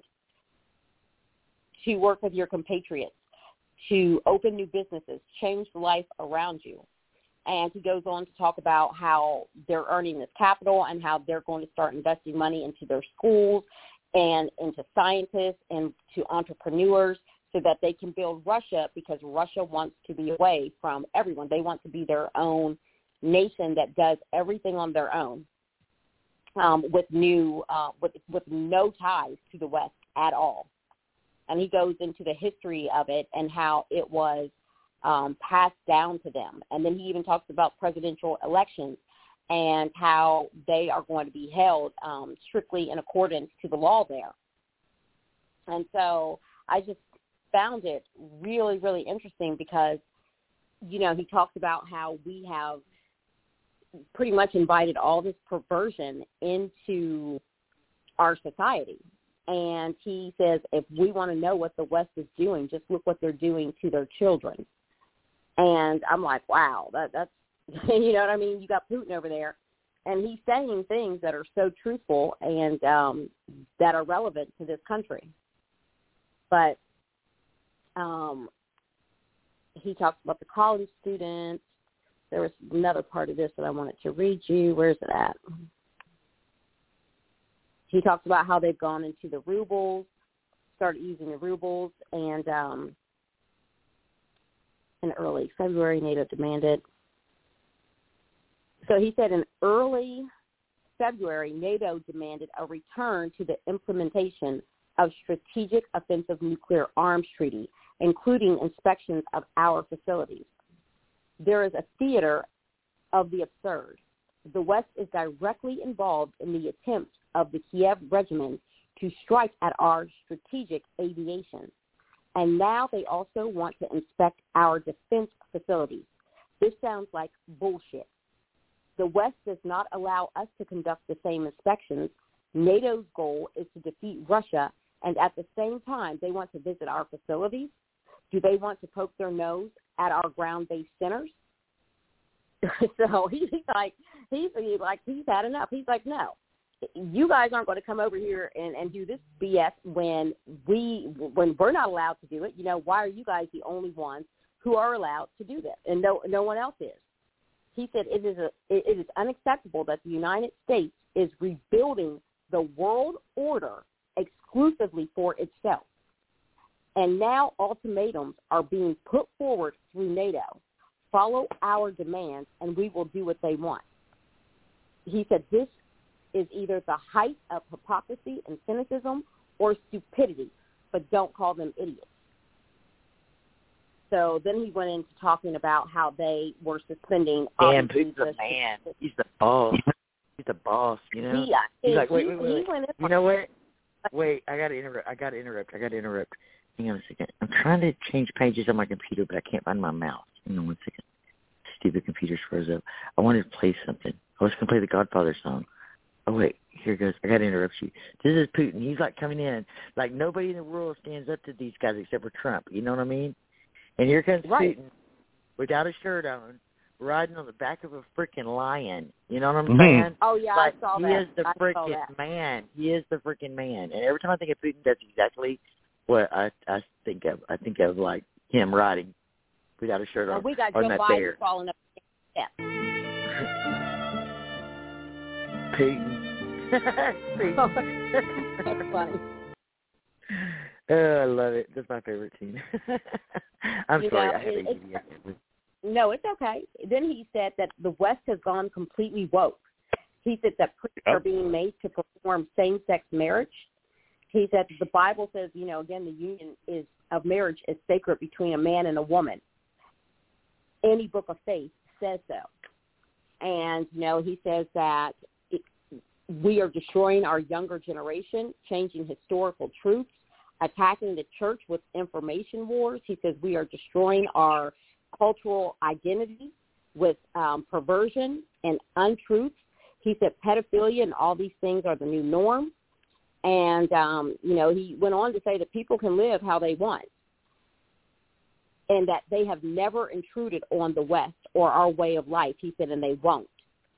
to work with your compatriots, to open new businesses, change the life around you. And he goes on to talk about how they're earning this capital and how they're going to start investing money into their schools and into scientists and to entrepreneurs so that they can build Russia, because Russia wants to be away from everyone. They want to be their own nation that does everything on their own, um, with new uh, with with no ties to the West at all. And he goes into the history of it and how it was um, passed down to them. And then he even talks about presidential elections and how they are going to be held um, strictly in accordance to the law there. And so I just found it really, really interesting because, you know, he talks about how we have pretty much invited all this perversion into our society. And he says, if we want to know what the West is doing, just look what they're doing to their children. And I'm like, wow, that, that's, you know what I mean? You got Putin over there, and he's saying things that are so truthful and um, that are relevant to this country. But um, he talks about the college students. There was another part of this that I wanted to read you. Where's it at? He talks about how they've gone into the rubles, started using the rubles, and um, in early February, NATO demanded. So he said in early February, NATO demanded a return to the implementation of Strategic Offensive Nuclear Arms Treaty, including inspections of our facilities. There is a theater of the absurd. The West is directly involved in the attempt of the Kiev regimen to strike at our strategic aviation. And now they also want to inspect our defense facilities. This sounds like bullshit. The West does not allow us to conduct the same inspections. NATO's goal is to defeat Russia, and at the same time, they want to visit our facilities. Do they want to poke their nose at our ground-based centers? So he's like, he's like, he's had enough. He's like, no. you guys aren't going to come over here and, and do this B S when we when we're not allowed to do it. You know, why are you guys the only ones who are allowed to do this, and no no one else is? He said it is a it is unacceptable that the United States is rebuilding the world order exclusively for itself. And now ultimatums are being put forward through NATO. Follow our demands, and we will do what they want. He said this is either the height of hypocrisy and cynicism or stupidity, but don't call them idiots. So then he went into talking about how they were suspending. Damn, Putin's the man. He's the boss. He's the boss, you know? He, uh, He's he, like, wait, wait, wait. wait. You know what? Wait, I got to interrupt. I got to interrupt. I got to interrupt. Hang on a second. I'm trying to change pages on my computer, but I can't find my mouse. Hang on one second. Stupid computer's froze up. I wanted to play something. I was going to play the Godfather song. Oh, wait. Here it goes. I got to interrupt you. This is Putin. He's like coming in. Like nobody in the world stands up to these guys except for Trump. You know what I mean? And here comes right. Putin without a shirt on, riding on the back of a freaking lion. You know what I'm mm-hmm. saying? Oh, yeah, like, I saw he that. He is the freaking man. He is the freaking man. And every time I think of Putin, that's exactly what I I think of. I think of, like, him riding without a shirt well, on. We got on Joe that Biden bear. falling up the steps. Putin. Putin. That's funny. Oh, I love it. That's my favorite scene. I'm you sorry. know, I have it, A D D. No, it's okay. Then he said that the West has gone completely woke. He said that priests yep. are being made to perform same-sex marriage. He said the Bible says, you know, again, the union is of marriage is sacred between a man and a woman. Any book of faith says so. And, you know, he says that it, we are destroying our younger generation, changing historical truths, attacking the church with information wars. He says we are destroying our cultural identity with um, perversion and untruth. He said pedophilia and all these things are the new norm. And, um, you know, he went on to say that people can live how they want and that they have never intruded on the West or our way of life. He said, and they won't.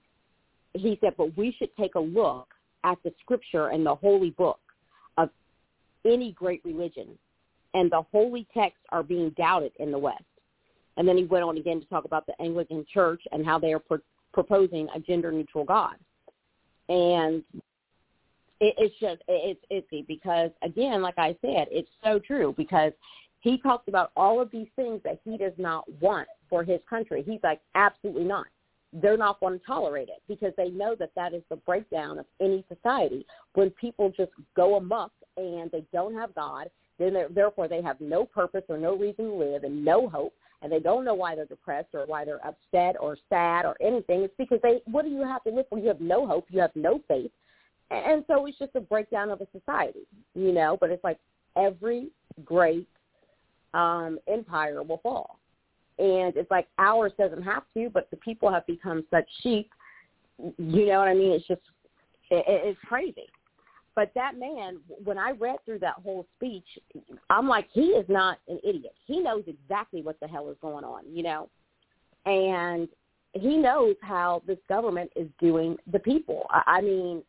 He said, but we should take a look at the scripture and the holy book of any great religion. And the holy texts are being doubted in the West. And then he went on again to talk about the Anglican Church and how they are pro- proposing a gender-neutral God. And it, it's just, it, it's icky because, again, like I said, it's so true because he talks about all of these things that he does not want for his country. He's like, absolutely not. They're not going to tolerate it because they know that that is the breakdown of any society. When people just go amok and they don't have God, then therefore they have no purpose or no reason to live and no hope, and they don't know why they're depressed or why they're upset or sad or anything. It's because they, what do you have to live for? You have no hope. You have no faith. And so it's just a breakdown of a society, you know, but it's like every great um, empire will fall. And it's like ours doesn't have to, but the people have become such sheep, you know what I mean? It's just, it, it's crazy. But that man, when I read through that whole speech, I'm like, he is not an idiot. He knows exactly what the hell is going on, you know? And he knows how this government is doing the people. I, I mean,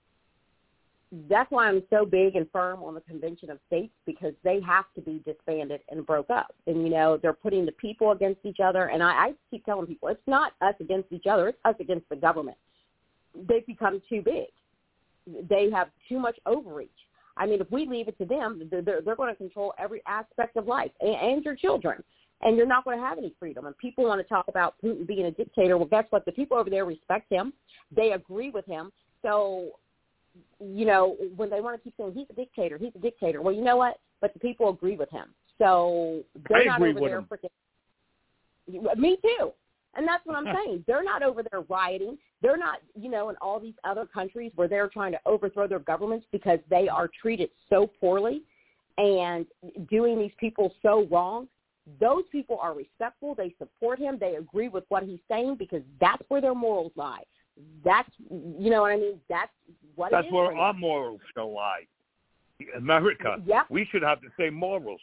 that's why I'm so big and firm on the Convention of States, because they have to be disbanded and broke up. And, you know, they're putting the people against each other. And I, I keep telling people, it's not us against each other. It's us against the government. They've become too big. They have too much overreach. I mean, if we leave it to them, they're, they're going to control every aspect of life and, and your children. And you're not going to have any freedom. And people want to talk about Putin being a dictator. Well, guess what? The people over there respect him. They agree with him. So, you know, when they want to keep saying he's a dictator, he's a dictator. Well, you know what? But the people agree with him. So they're I not agree over with there him. freaking. Me too. And that's what I'm saying. They're not over there rioting. They're not, you know, in all these other countries where they're trying to overthrow their governments because they are treated so poorly and doing these people so wrong. Those people are respectful. They support him. They agree with what he's saying because that's where their morals lie. That's, you know what I mean? That's what That's it is. where our morals shall lie. America, yep. we should have the same morals.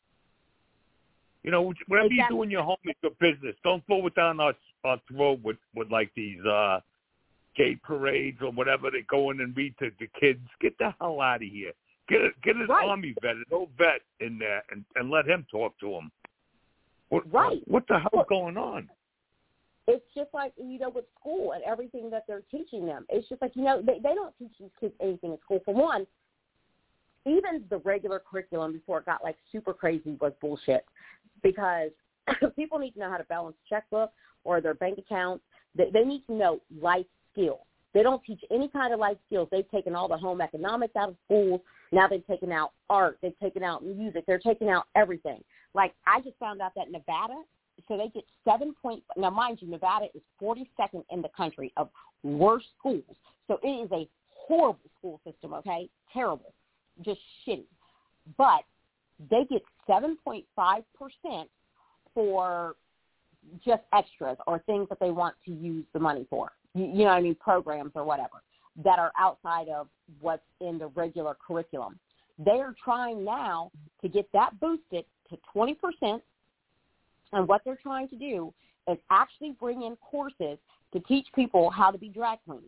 You know, whatever exactly. you do in your home is your business. Don't throw it down our, our throat with, with like these uh, gay parades or whatever. They go in and read to the kids. Get the hell out of here. Get a, get an right. Army vet, an old vet in there, and, and let him talk to them. What, right. What the hell's Look, going on? It's just like, you know, with school and everything that they're teaching them. It's just like, you know, they, they don't teach these kids anything at school. For one, even the regular curriculum before it got, like, super crazy was bullshit because people need to know how to balance a checkbook or their bank account. They, they need to know life skills. They don't teach any kind of life skills. They've taken all the home economics out of schools. Now they've taken out art. They've taken out music. They're taking out everything. Like, I just found out that Nevada, so they get seven point – now, mind you, Nevada is forty-second in the country of worst schools. So it is a horrible school system, okay? Terrible. Just shitty. But they get seven point five percent for just extras or things that they want to use the money for. You, you know what I mean, programs or whatever that are outside of what's in the regular curriculum. They are trying now to get that boosted to twenty percent, and what they're trying to do is actually bring in courses to teach people how to be drag queens,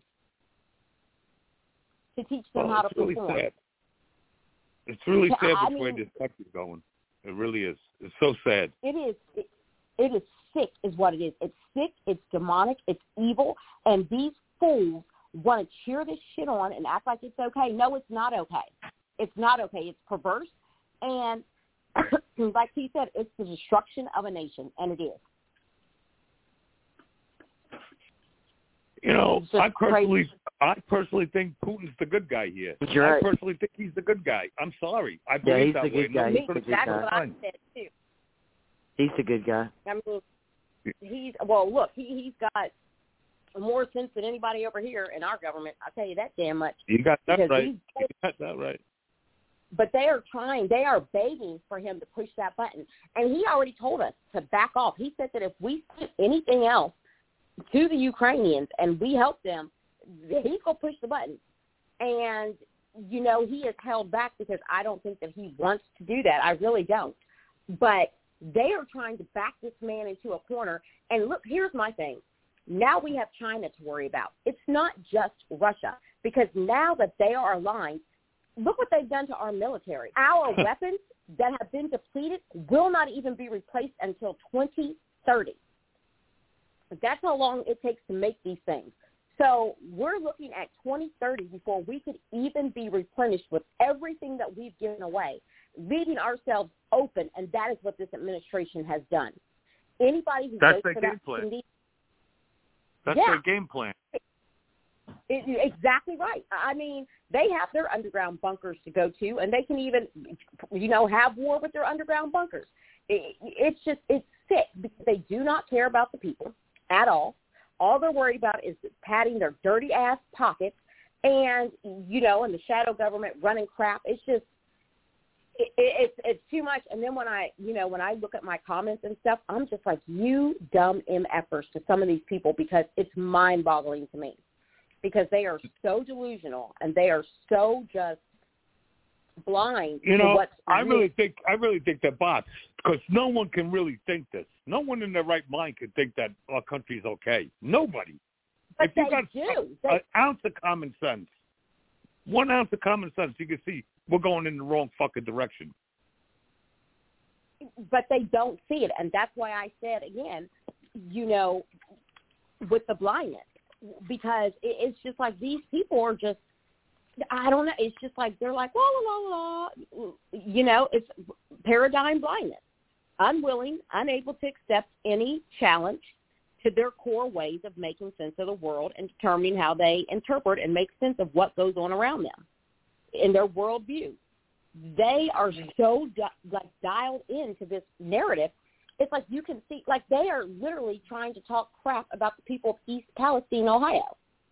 to teach them well, how to it's really perform. Sad. It's really sad I which way mean, this country's going. It really is. It's so sad. It is. It, it is sick is what it is. It's sick. It's demonic. It's evil. And these fools want to cheer this shit on and act like it's okay. No, it's not okay. It's not okay. It's perverse. And like he said, it's the destruction of a nation, and it is. You know, I personally, crazy. I personally think Putin's the good guy here. You're I right. personally think he's the good guy. I'm sorry. I Yeah, believe he's that the way. good guy. No, He's the good Exactly guy. what I said, too. He's the good guy. I mean, he's, well, look, he, he's got more sense than anybody over here in our government. I'll tell you that damn much. You got that Because right. these- You got that right. But they are trying, they are begging for him to push that button. And he already told us to back off. He said that if we send anything else to the Ukrainians and we help them, he's going to push the button. And, you know, he has held back because I don't think that he wants to do that. I really don't. But they are trying to back this man into a corner. And look, here's my thing. Now we have China to worry about. It's not just Russia, because now that they are aligned, look what they've done to our military. Our weapons that have been depleted will not even be replaced until twenty thirty. That's how long it takes to make these things. So we're looking at twenty thirty before we could even be replenished with everything that we've given away, leaving ourselves open, and that is what this administration has done. Anybody who That's votes their for game that plan. Cindy, That's yeah. their game plan. It, exactly right. I mean, they have their underground bunkers to go to, and they can even, you know, have war with their underground bunkers. It, it's just, it's sick because they do not care about the people at all. All they're worried about is padding their dirty-ass pockets and, you know, and the shadow government running crap. It's just, it, it, it's it's too much. And then when I, you know, when I look at my comments and stuff, I'm just like, you dumb M F'ers to some of these people, because it's mind-boggling to me. Because they are so delusional and they are so just blind You to know, what's I real. really think I really think they're bots, because no one can really think this. No one in their right mind can think that our country's okay. Nobody. But if you they got do. They, an ounce of common sense, one ounce of common sense, you can see we're going in the wrong fucking direction. but they don't see it, and that's why I said again, you know, with the blindness, because it, it's just like these people are just, I don't know, it's just like they're like, la, la, la, la, you know, it's paradigm blindness, unwilling, unable to accept any challenge to their core ways of making sense of the world and determining how they interpret and make sense of what goes on around them in their worldview. They are so di- like dialed into this narrative. It's like you can see, like they are literally trying to talk crap about the people of East Palestine, Ohio.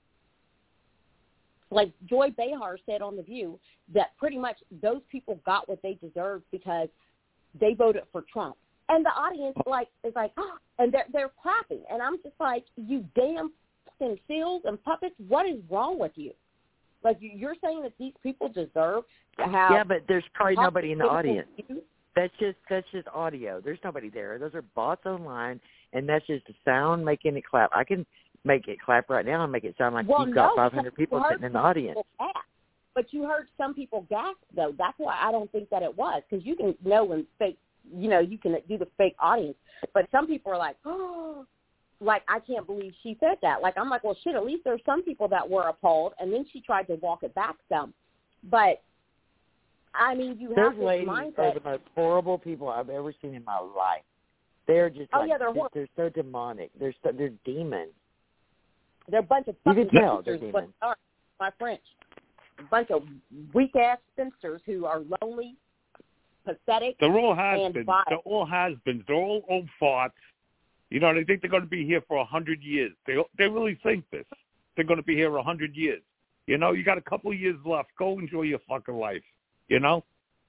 Like Joy Behar said on The View that pretty much those people got what they deserved because they voted for Trump. And the audience like is like, oh, and they're they're clapping, and I'm just like, you damn fucking seals and puppets, what is wrong with you? Like you're saying that these people deserve to have. Yeah, but there's probably nobody in the audience. Views? That's just that's just audio. There's nobody there. Those are bots online, and that's just the sound making it clap. I can make it clap right now and make it sound like well, you've got no, five hundred people sitting in the audience. But you heard some people gasp, though. That's why I don't think that it was, because you can know when fake, you know, you can do the fake audience. But some people are like, oh, like, I can't believe she said that. Like, I'm like, well, shit, at least there's some people that were appalled, and then she tried to walk it back some. But, I mean, you Those have this ladies mindset. are the most horrible people I've ever seen in my life. They're just oh, like, yeah, they're, they're, they're so demonic. They're so, they're demons. They're a bunch of You fucking can tell they're spinsters, demons. but sorry, my French. A bunch of weak-ass spinsters who are lonely, pathetic, They're all and has-beens. vile. They're all has-beens. They're all old farts. You know, they think they're going to be here for a hundred years. They they really think this. They're going to be here a hundred years. You know, you got a couple of years left. Go enjoy your fucking life. You know?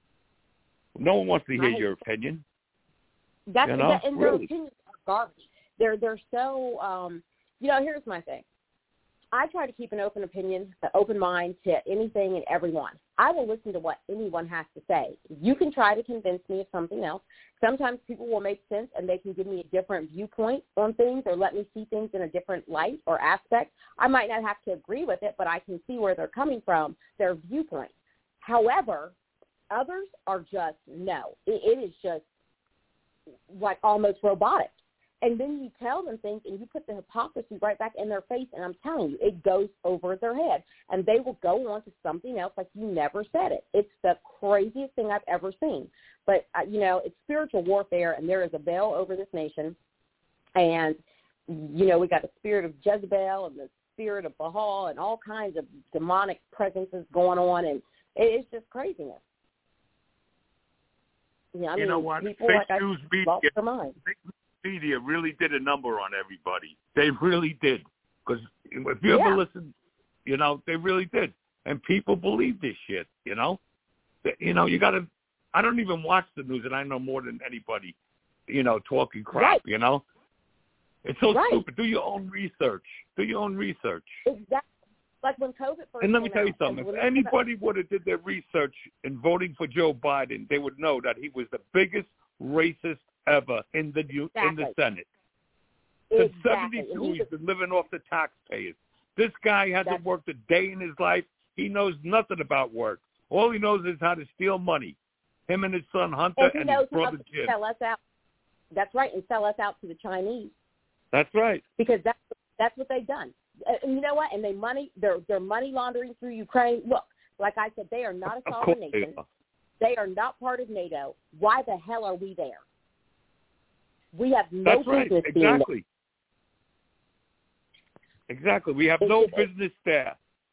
No one wants to hear your opinion. That's you know? that, and their really. opinions are garbage. They're they're so um you know, here's my thing. I try to keep an open opinion, an open mind to anything and everyone. I will listen to what anyone has to say. You can try to convince me of something else. Sometimes people will make sense and they can give me a different viewpoint on things or let me see things in a different light or aspect. I might not have to agree with it, but I can see where they're coming from, their viewpoint. However, others are just, no. It, it is just like almost robotic. And then you tell them things and you put the hypocrisy right back in their face, and I'm telling you, it goes over their head. And they will go on to something else like you never said it. It's the craziest thing I've ever seen. But, uh, you know, it's spiritual warfare, and there is a veil over this nation. And, you know, we got the spirit of Jezebel and the spirit of Baal and all kinds of demonic presences going on, and it's just craziness. Yeah, I you mean, know what? people Fake like news I media, lost their mind. fake media really did a number on everybody. They really did. Because if you Yeah. ever listen, you know, they really did. And people believe this shit, you know? You know, you got to, I don't even watch the news, and I know more than anybody, you know, talking crap, Right. you know? It's so Right. stupid. Do your own research. Do your own research. Exactly. Like when COVID first And let me came tell you out, something. and If when- anybody would have did their research in voting for Joe Biden, they would know that he was the biggest racist ever in the in the Exactly. Senate. Since Exactly. seventy-two, And he he's was- been living off the taxpayers. This guy hasn't That's- worked a day in his life. He knows nothing about work. All he knows is how to steal money. Him and his son Hunter and he and knows his how brother to Jim. sell us out. That's right, and sell us out to the Chinese, That's right. because that's that's what they've done. Uh, And you know what? And they money they're they're money laundering through Ukraine. Look, like I said, they are not a Of sovereign course they nation. are. They are not part of NATO. Why the hell are we there? We have no That's right. business being there. Exactly. Exactly. We have no business there.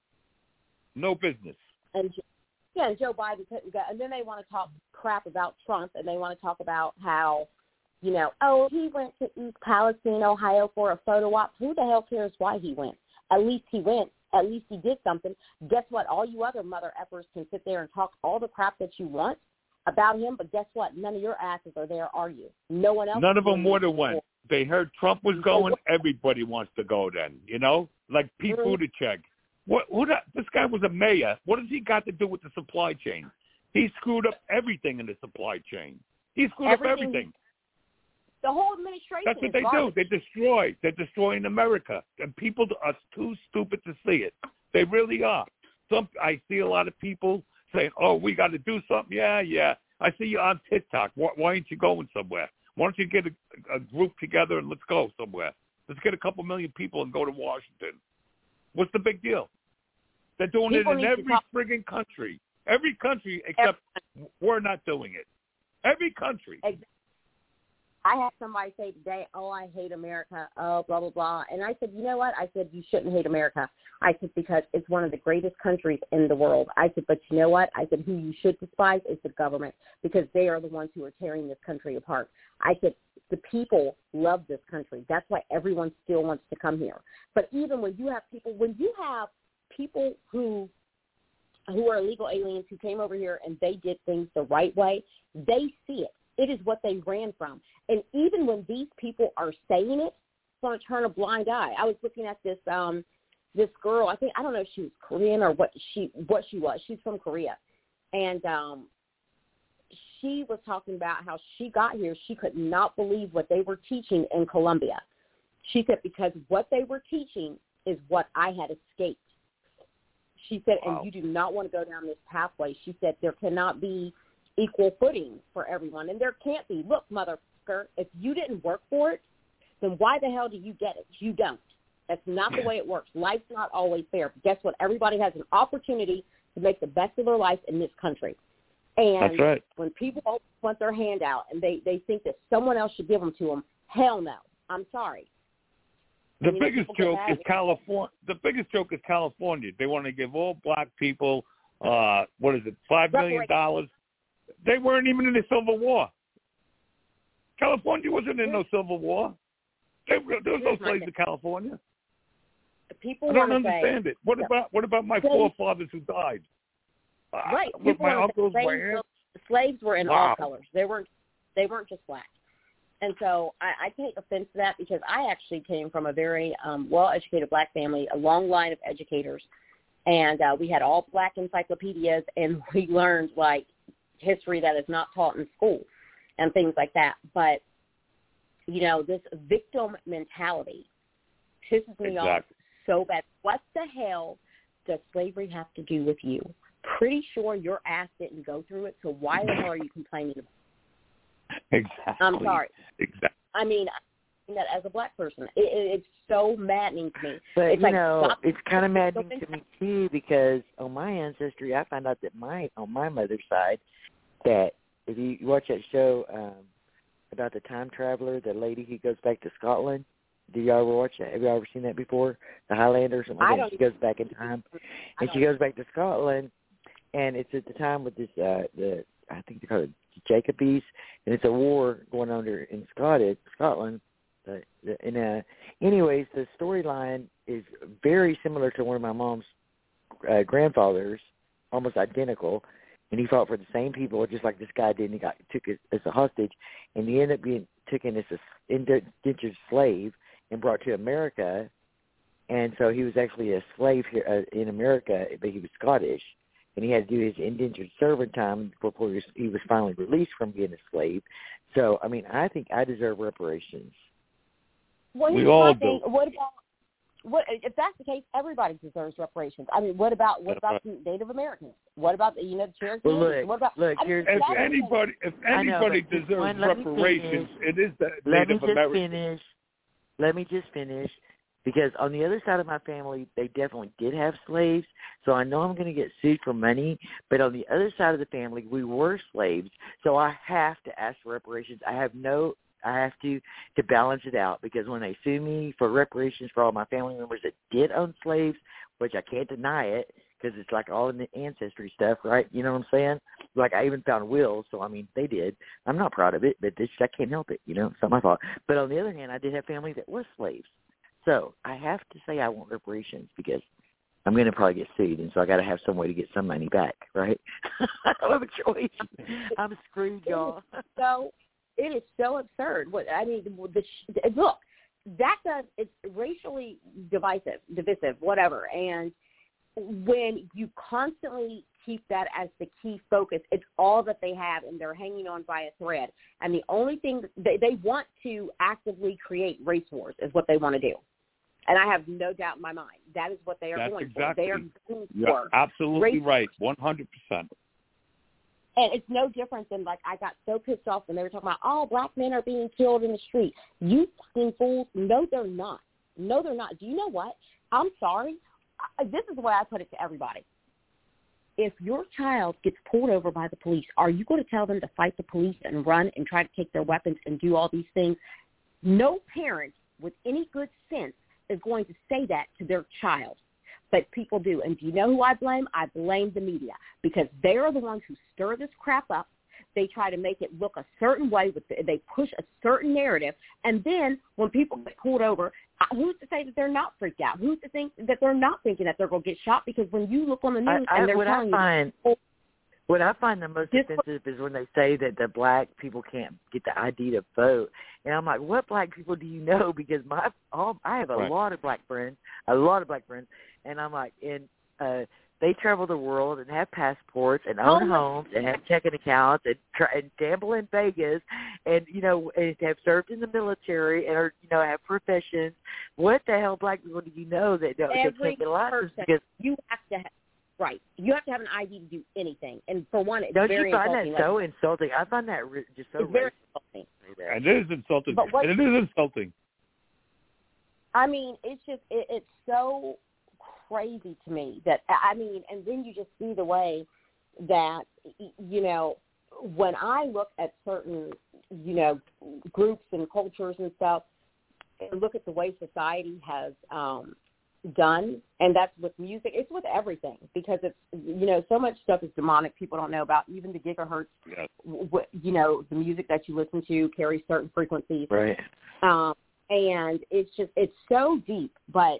No business. And yeah, and Joe Biden couldn't go. And then they want to talk crap about Trump, and they want to talk about how, you know, oh, he went to East Palestine, Ohio for a photo op. Who the hell cares why he went? At least he went. At least he did something. Guess what? All you other mother effers can sit there and talk all the crap that you want about him, but guess what? None of your asses are there, are you? No one else. None of is them doing would have it. went. They heard Trump was going. Everybody wants to go then, you know? Like Pete Mhm. Buttigieg. What, who the, this guy was a mayor. What has he got to do with the supply chain? He screwed up everything in the supply chain. He screwed Everything- up everything. The whole administration That's what is they garbage. do. They destroy. They're destroying America. And people are too stupid to see it. They really are. Some I see a lot of people saying, oh, we got to do something. Yeah, yeah. I see you on TikTok. Why, why aren't you going somewhere? Why don't you get a, a group together and let's go somewhere? Let's get a couple million people and go to Washington. What's the big deal? They're doing People it in need to every talk- friggin' country. Every country except we're not doing it. Every country. I had somebody say today, oh, I hate America, oh, blah, blah, blah. And I said, you know what? I said, you shouldn't hate America. I said, because it's one of the greatest countries in the world. I said, but you know what? I said, who you should despise is the government, because they are the ones who are tearing this country apart. I said, the people love this country. That's why everyone still wants to come here. But even when you have people, when you have people who who are illegal aliens who came over here and they did things the right way, they see it. It is what they ran from. And even when these people are saying it, it's going to turn a blind eye. I was looking at this um, this girl. I think I don't know if she was Korean or what she what she was. She's from Korea, and um, she was talking about how she got here. She could not believe what they were teaching in Colombia, She said, because what they were teaching is what I had escaped. She said, wow. and you do not want to go down this pathway. She said, there cannot be equal footing for everyone, and there can't be. Look, motherfucker, if you didn't work for it, then why the hell do you get it? You don't. That's not the way it works. Life's not always fair. But guess what? Everybody has an opportunity to make the best of their life in this country. And That's right. when people want their hand out and they, they think that someone else should give them to them, hell no. I'm sorry. The I mean, biggest joke is California. The biggest joke is California. They want to give all black people, uh, what is it, five million dollars. They weren't even in the Civil War. California wasn't in no Civil War. They, there was no slaves in California. People I don't want to understand say, it. What no. about what about my Slaves, forefathers who died? Right. Uh, with People my uncles, slaves, my aunts. Slaves were in Wow. all colors. They weren't. They weren't just black. And so I, I take offense to that because I actually came from a very um, well-educated black family, a long line of educators, and uh, we had all black encyclopedias, and we learned like history that is not taught in school and things like that. But you know, this victim mentality pisses me Exactly. off so bad. What the hell does slavery have to do with you? Pretty sure your ass didn't go through it, so why the hell are you complaining about it? Exactly. I'm sorry. Exactly. I mean, I mean that as a black person, it, it, it's so maddening to me. But, it's you like, know, stop. it's kind of maddening to me, too, because on my ancestry, I found out that my on my mother's side, that if you watch that show um, about the time traveler, the lady who goes back to Scotland, do y'all ever watch that? Have y'all ever seen that before? The Highlander or something like I that? don't She goes back in time, and she goes back to Scotland, and it's at the time with this, uh, the I think they call it Jacobies, and it's a war going on there in Scotland, Scotland. Uh, and uh, anyways, the storyline is very similar to one of my mom's uh, grandfathers, almost identical, and he fought for the same people, just like this guy did, and he got took it as a hostage, and he ended up being taken as an indentured slave and brought to America, and so he was actually a slave here uh, in America, but he was Scottish, and he had to do his indentured servant time before he was, he was finally released from being a slave. So, I mean, I think I deserve reparations. Well, We here's all my do. thing. What about what if that's the case? Everybody deserves reparations. I mean, what about what about the Native Americans? What about the you know the Cherokee? Well, look, what about look, I mean, here's If that's anybody, if I know, anybody but just deserves one, let me reparations, it is the Let me Native just Americans. finish. Let me just finish. Because on the other side of my family, they definitely did have slaves, so I know I'm going to get sued for money. But on the other side of the family, we were slaves, so I have to ask for reparations. I have no, I have to to balance it out, because when they sue me for reparations for all my family members that did own slaves, which I can't deny it, because it's like all in the ancestry stuff, right? You know what I'm saying? Like I even found wills, so I mean they did. I'm not proud of it, but this, I can't help it. You know, it's not my fault. But on the other hand, I did have family that was slaves. So I have to say I want reparations because I'm going to probably get sued, and so I got to have some way to get some money back, right? I don't have a choice. I'm screwed, y'all. So it is so absurd. What I mean, the, look, that does it's racially divisive, divisive, whatever. And when you constantly keep that as the key focus, it's all that they have, and they're hanging on by a thread. And the only thing they, they want to actively create race wars is what they want to do. And I have no doubt in my mind that is what they are That's going exactly. for. They are going You're for absolutely race right, one hundred percent. And it's no different than, like, I got so pissed off when they were talking about, oh, black men are being killed in the street. You fucking fools. No, they're not. No, they're not. Do you know what? I'm sorry. I, this is the way I put it to everybody. If your child gets pulled over by the police, are you going to tell them to fight the police and run and try to take their weapons and do all these things? No parent with any good sense is going to say that to their child. But people do. And do you know who I blame? I blame the media, because they are the ones who stir this crap up. They try to make it look a certain way. With the, they push a certain narrative. And then when people get pulled over, who's to say that they're not freaked out? Who's to think that they're not thinking that they're going to get shot? Because when you look on the news I, I, and they're what telling I find, you. What I find the most This, offensive is when they say that the black people can't get the I D to vote, and I'm like, what black people do you know? Because my all I have a Right. lot of black friends, a lot of black friends, and I'm like, and uh, they travel the world and have passports and own Oh, homes and have checking accounts and, try, and gamble in Vegas and, you know, and have served in the military and are, you know, have professions. What the hell black people do you know that don't, they can't get a license? Because you have to have, right, you have to have an I D to do anything. And for one, it's don't very you find insulting. that so like, insulting? I find that re- just so it's very insulting. And it is insulting. But what, and it is insulting. I mean, it's just, it, it's so crazy to me that, I mean, and then you just see the way that, you know, when I look at certain, you know, groups and cultures and stuff, and look at the way society has um, done, and that's with music, it's with everything, because it's, you know, so much stuff is demonic people don't know about, even the gigahertz, yes. w- you know, the music that you listen to carries certain frequencies. Right. Um, and it's just, it's so deep, but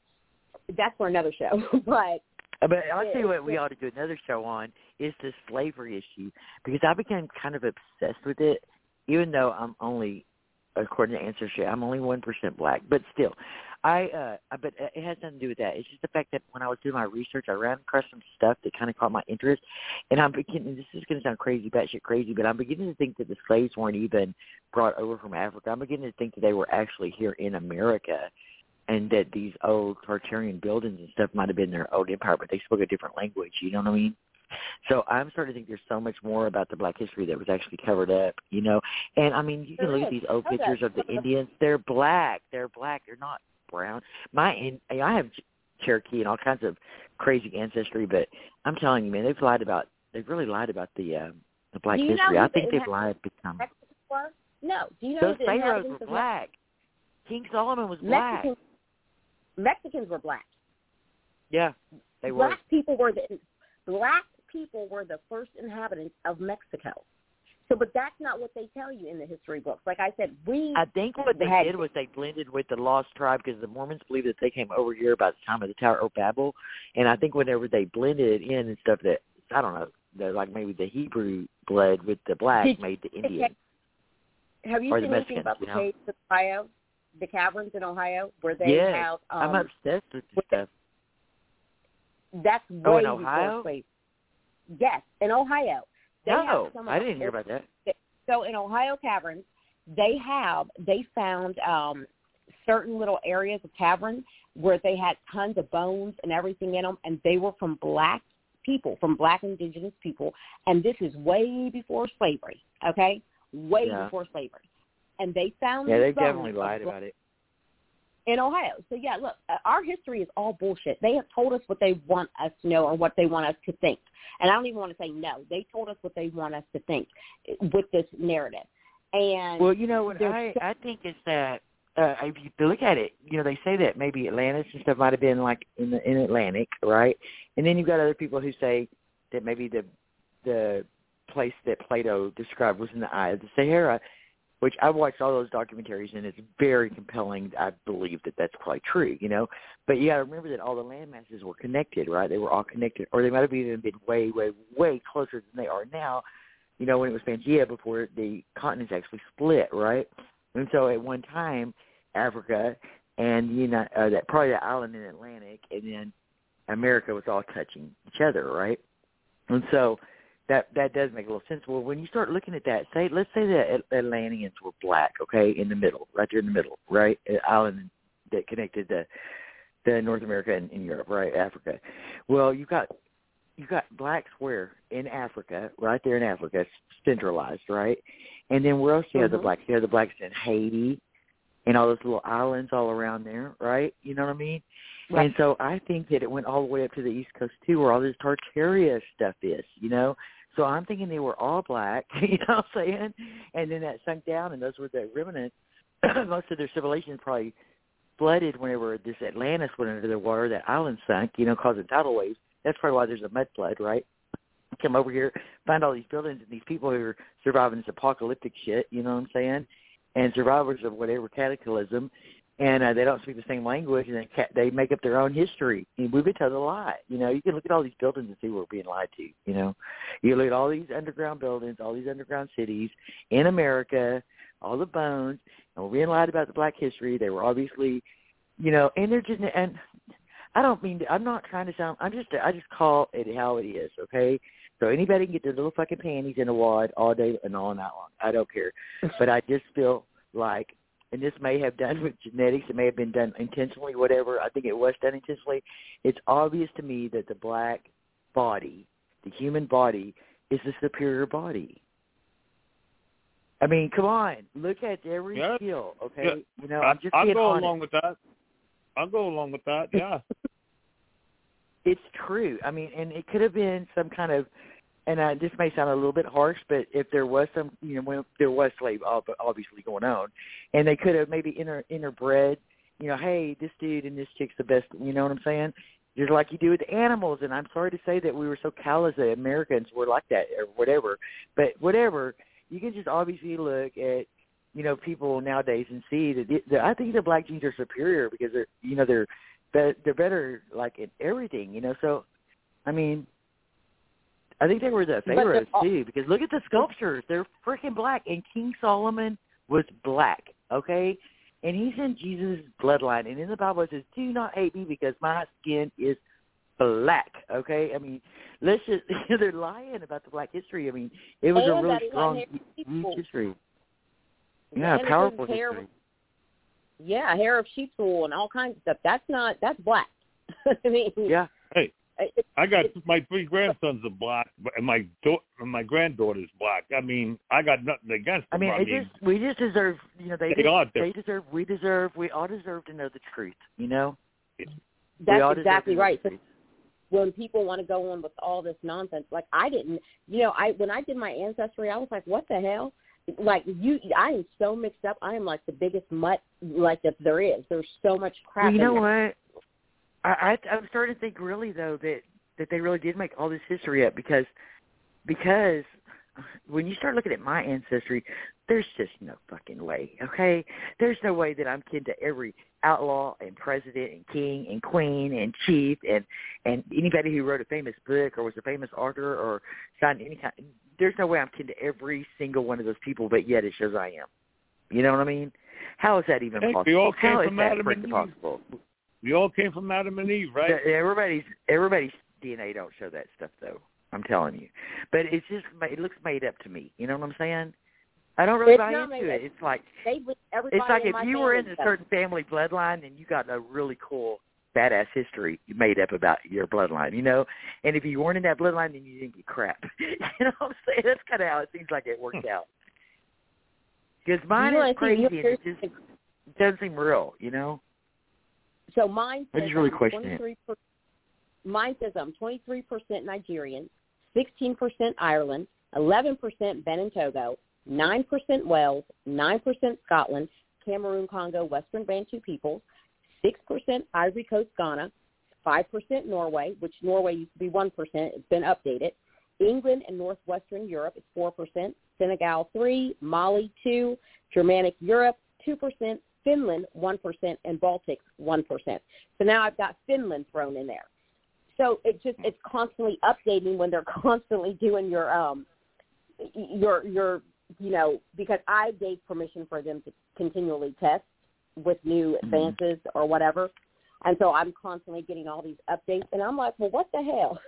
that's for another show. but But I'll tell you what we ought to do another show on is the slavery issue, because I became kind of obsessed with it, even though I'm only, according to Ancestry, I'm only one percent black. But still, I, uh, but it has nothing to do with that. It's just the fact that when I was doing my research, I ran across some stuff that kind of caught my interest. And I'm beginning, this is going to sound crazy, batshit crazy, but I'm beginning to think that the slaves weren't even brought over from Africa. I'm beginning to think that they were actually here in America, and that these old Tartarian buildings and stuff might have been their old empire, but they spoke a different language, you know what I mean? So I'm starting to think there's so much more about the black history that was actually covered up, you know? And, I mean, you can there look is. at these old Okay. pictures of the Indians. They're black. They're black. They're not brown. My, I have Cherokee and all kinds of crazy ancestry, but I'm telling you, man, they've lied about, they've really lied about the uh, the black Do you history. know I think the they've lied big time. Were? No. Do you know Those the pharaohs inhabitants were of black. King Solomon was black. Mexicans, Mexicans were black. Yeah, they black were. people were the black people were the first inhabitants of Mexico. So, but that's not what they tell you in the history books. Like I said, we. I think what they had, did was they blended with the lost tribe, because the Mormons believe that they came over here by the time of the Tower of Babel, and I think whenever they blended in and stuff, that I don't know, that like maybe the Hebrew blood with the black Did, made the Indian. Have you or seen the anything Mexicans, about the you know? caves of Ohio, the caverns in Ohio, where they yes, have? Um, I'm obsessed with this stuff. That's way Oh, in before Ohio? slavery. Yes, in Ohio. They No, have some of I the didn't hear old- about that. So in Ohio caverns, they have they found um, certain little areas of caverns where they had tons of bones and everything in them, and they were from black people, from black indigenous people, and this is way before slavery. Okay, way Yeah. before slavery, and they found Yeah, these they bones definitely of lied black- about it. in Ohio. So, yeah, look, uh, our history is all bullshit. They have told us what they want us to know or what they want us to think. And I don't even want to say no. They told us what they want us to think with this narrative. And Well, you know what there's I so- I think is that uh, if you look at it, you know, they say that maybe Atlantis and stuff might have been like in the in Atlantic, right? And then you've got other people who say that maybe the the place that Plato described was in the eye of the Sahara, which I've watched all those documentaries, and it's very compelling. I believe that that's probably true, you know. But you got to remember that all the land masses were connected, right? They were all connected, or they might have even been way, way, way closer than they are now, you know, when it was Pangea before the continents actually split, right? And so at one time, Africa and, you know, uh, that probably the island in the Atlantic, and then America was all touching each other, right? And so that that does make a little sense. Well, when you start looking at that, say let's say the Atlanteans were black, okay, in the middle, right there in the middle, right, an island that connected the the North America and, and Europe, right, Africa. Well, you got you got blacks where in Africa, right there in Africa, centralized, right, and then where else do you have Mhm. the blacks? You have the blacks in Haiti and all those little islands all around there, right? You know what I mean? Right. And so I think that it went all the way up to the East Coast too, where all this Tartaria stuff is, you know. So I'm thinking they were all black, you know what I'm saying? And then that sunk down, and those were the remnants. Most of their civilization probably flooded whenever this Atlantis went under the water, that island sunk, you know, causing tidal waves. That's probably why there's a mud flood, right? Come over here, find all these buildings and these people who are surviving this apocalyptic shit, you know what I'm saying? And survivors of whatever cataclysm, and uh, they don't speak the same language, and they ca- they make up their own history. And we've been told a lie. You know, you can look at all these buildings and see what we're being lied to, you know. You look at all these underground buildings, all these underground cities in America, all the bones, and we're being lied about the black history. They were obviously, you know, and they're just, and I don't mean, to, I'm not trying to sound, I'm just, I just call it how it is, okay? So anybody can get their little fucking panties in a wad all day and all night long. I don't care. But I just feel like, and this may have done with genetics, it may have been done intentionally, whatever. I think it was done intentionally. It's obvious to me that the black body, the human body, is the superior body. I mean, come on. Look at every yeah. skill, okay? Yeah. You know, I, I'm just I'll being go honest. along with that. I'll go along with that, yeah. It's true. I mean, and it could have been some kind of, and uh, this may sound a little bit harsh, but if there was some, you know, when there was slave obviously going on, and they could have maybe inter, interbred, you know, hey, this dude and this chick's the best, you know what I'm saying? Just like you do with animals, and I'm sorry to say that we were so callous that Americans were like that or whatever, but whatever, you can just obviously look at, you know, people nowadays and see that, it, that I think the black genes are superior because they're, you know, they're, they're better like in everything, you know, so, I mean, I think they were the pharaohs, too, because look at the sculptures. They're freaking black, and King Solomon was black, okay? And he's in Jesus' bloodline, and in the Bible it says, do not hate me because my skin is black, okay? I mean, let's just, they're lying about the black history. I mean, it was and a really strong, huge history. Yeah, and powerful hair, history. Yeah, hair of sheep's wool and all kinds of stuff. That's not, that's black. I mean, yeah. Hey. It, I got it, my three grandsons are black, and my da- and my granddaughter's black. I mean, I got nothing against them. I mean, I it mean just we just deserve, you know, they they, just, they deserve, we deserve, we all deserve to know the truth, you know. That's exactly right. So when people want to go on with all this nonsense, like I didn't, you know, I when I did my ancestry, I was like, what the hell? Like you, I am so mixed up. I am like the biggest mutt like that there is. There's so much crap. Well, you know in there. what? I, I, I'm starting to think really, though, that, that they really did make all this history up because because when you start looking at my ancestry, there's just no fucking way, okay? There's no way that I'm kin to every outlaw and president and king and queen and chief and, and anybody who wrote a famous book or was a famous author or signed any kind. There's no way I'm kin to every single one of those people, but yet it shows I am. You know what I mean? How is that even hey, possible? we all came How is from that Adam and Eve. possible? We all came from Adam and Eve, right? Everybody's everybody's D N A don't show that stuff, though. I'm telling you, but it's just it looks made up to me. You know what I'm saying? I don't really it's buy into it. It's like they, it's like if you were in a stuff. certain family bloodline and you got a really cool badass history made up about your bloodline, you know. And if you weren't in that bloodline, then you didn't get crap. You know what I'm saying? That's kind of how it seems like it worked out. Because mine you know, is crazy and it just it doesn't seem real, you know. So mine says I just really I'm question twenty-three percent, mine says I'm twenty-three percent Nigerian, sixteen percent Ireland, eleven percent Benin Togo, nine percent Wales, nine percent Scotland, Cameroon, Congo, Western Bantu peoples, six percent Ivory Coast, Ghana, five percent Norway, which Norway used to be one percent. It's been updated. England and Northwestern Europe is four percent. Senegal, three percent. Mali, two percent. Germanic Europe, two percent. Finland, one percent, and Baltics, one percent. So now I've got Finland thrown in there. So it just it's constantly updating when they're constantly doing your um your your you know because I gave permission for them to continually test with new advances mm-hmm. or whatever, and so I'm constantly getting all these updates, and I'm like, well, what the hell?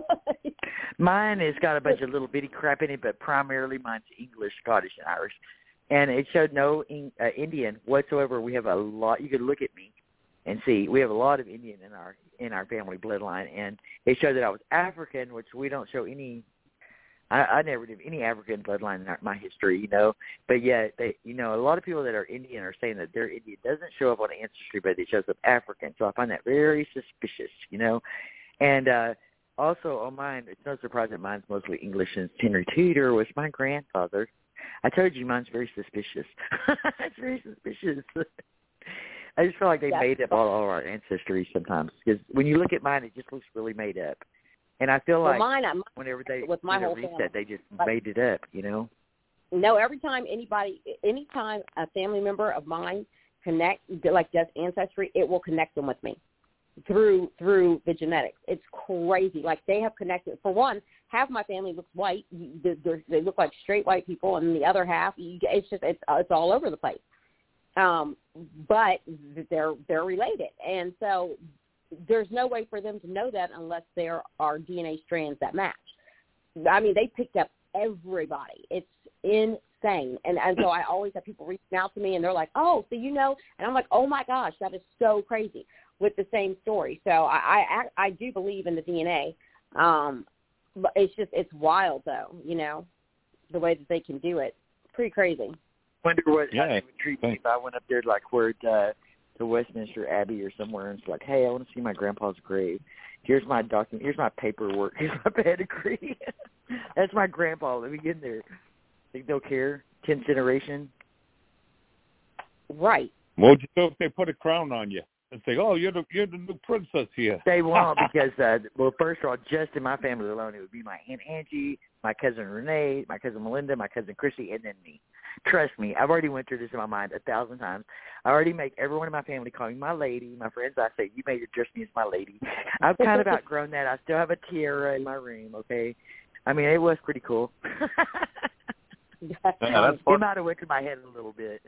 Mine has got a bunch of little bitty crap in it, but primarily mine's English, Scottish, and Irish. And it showed no uh, Indian whatsoever. We have a lot. You could look at me and see we have a lot of Indian in our in our family bloodline, and it showed that I was African, which we don't show any. I, I never did any African bloodline in our, my history, you know. But yet, they, you know, a lot of people that are Indian are saying that their Indian doesn't show up on ancestry, but it shows up African. So I find that very suspicious, you know. And uh, also on mine, it's no surprise that mine's mostly English, and Henry Tudor was my grandfather. I told you mine's very suspicious. It's very suspicious. I just feel like they yeah. made up all, all our ancestry sometimes. Because when you look at mine, it just looks really made up. And I feel well, like mine, I'm, whenever they with my whole reset, family. they just like, made it up, you know? No, every time anybody, anytime a family member of mine connect, like does ancestry, it will connect them with me through through the genetics. It's crazy. Like they have connected. For one, half my family looks white. They're, they look like straight white people, and the other half, it's just it's it's all over the place. Um, but they're they're related, and so there's no way for them to know that unless there are D N A strands that match. I mean, they picked up everybody. It's insane. And, and so I always have people reaching out to me, and they're like, oh, so you know, and I'm like, oh, my gosh, that is so crazy with the same story. So I, I, I do believe in the D N A. Um, but it's just, it's wild, though, you know, the way that they can do it. Pretty crazy. Wonder what yeah, how they would treat me if I went up there, like, where uh, to Westminster Abbey or somewhere, and it's like, hey, I want to see my grandpa's grave. Here's my document. Here's my paperwork. Here's my pedigree. That's my grandpa. Let me get in there. Think they'll care? Tenth generation? Right. What would you do if they put a crown on you and say, oh, you're the, you're the new princess here? They won't because, uh, well, first of all, just in my family alone, it would be my Aunt Angie, my cousin Renee, my cousin Melinda, my cousin Chrissy, and then me. Trust me, I've already went through this in my mind a thousand times. I already make everyone in my family call me my lady. My friends, I say, you may address me as my lady. I've kind of outgrown that. I still have a tiara in my room, okay? I mean, it was pretty cool. That's yeah, that's it might have went to my head a little bit.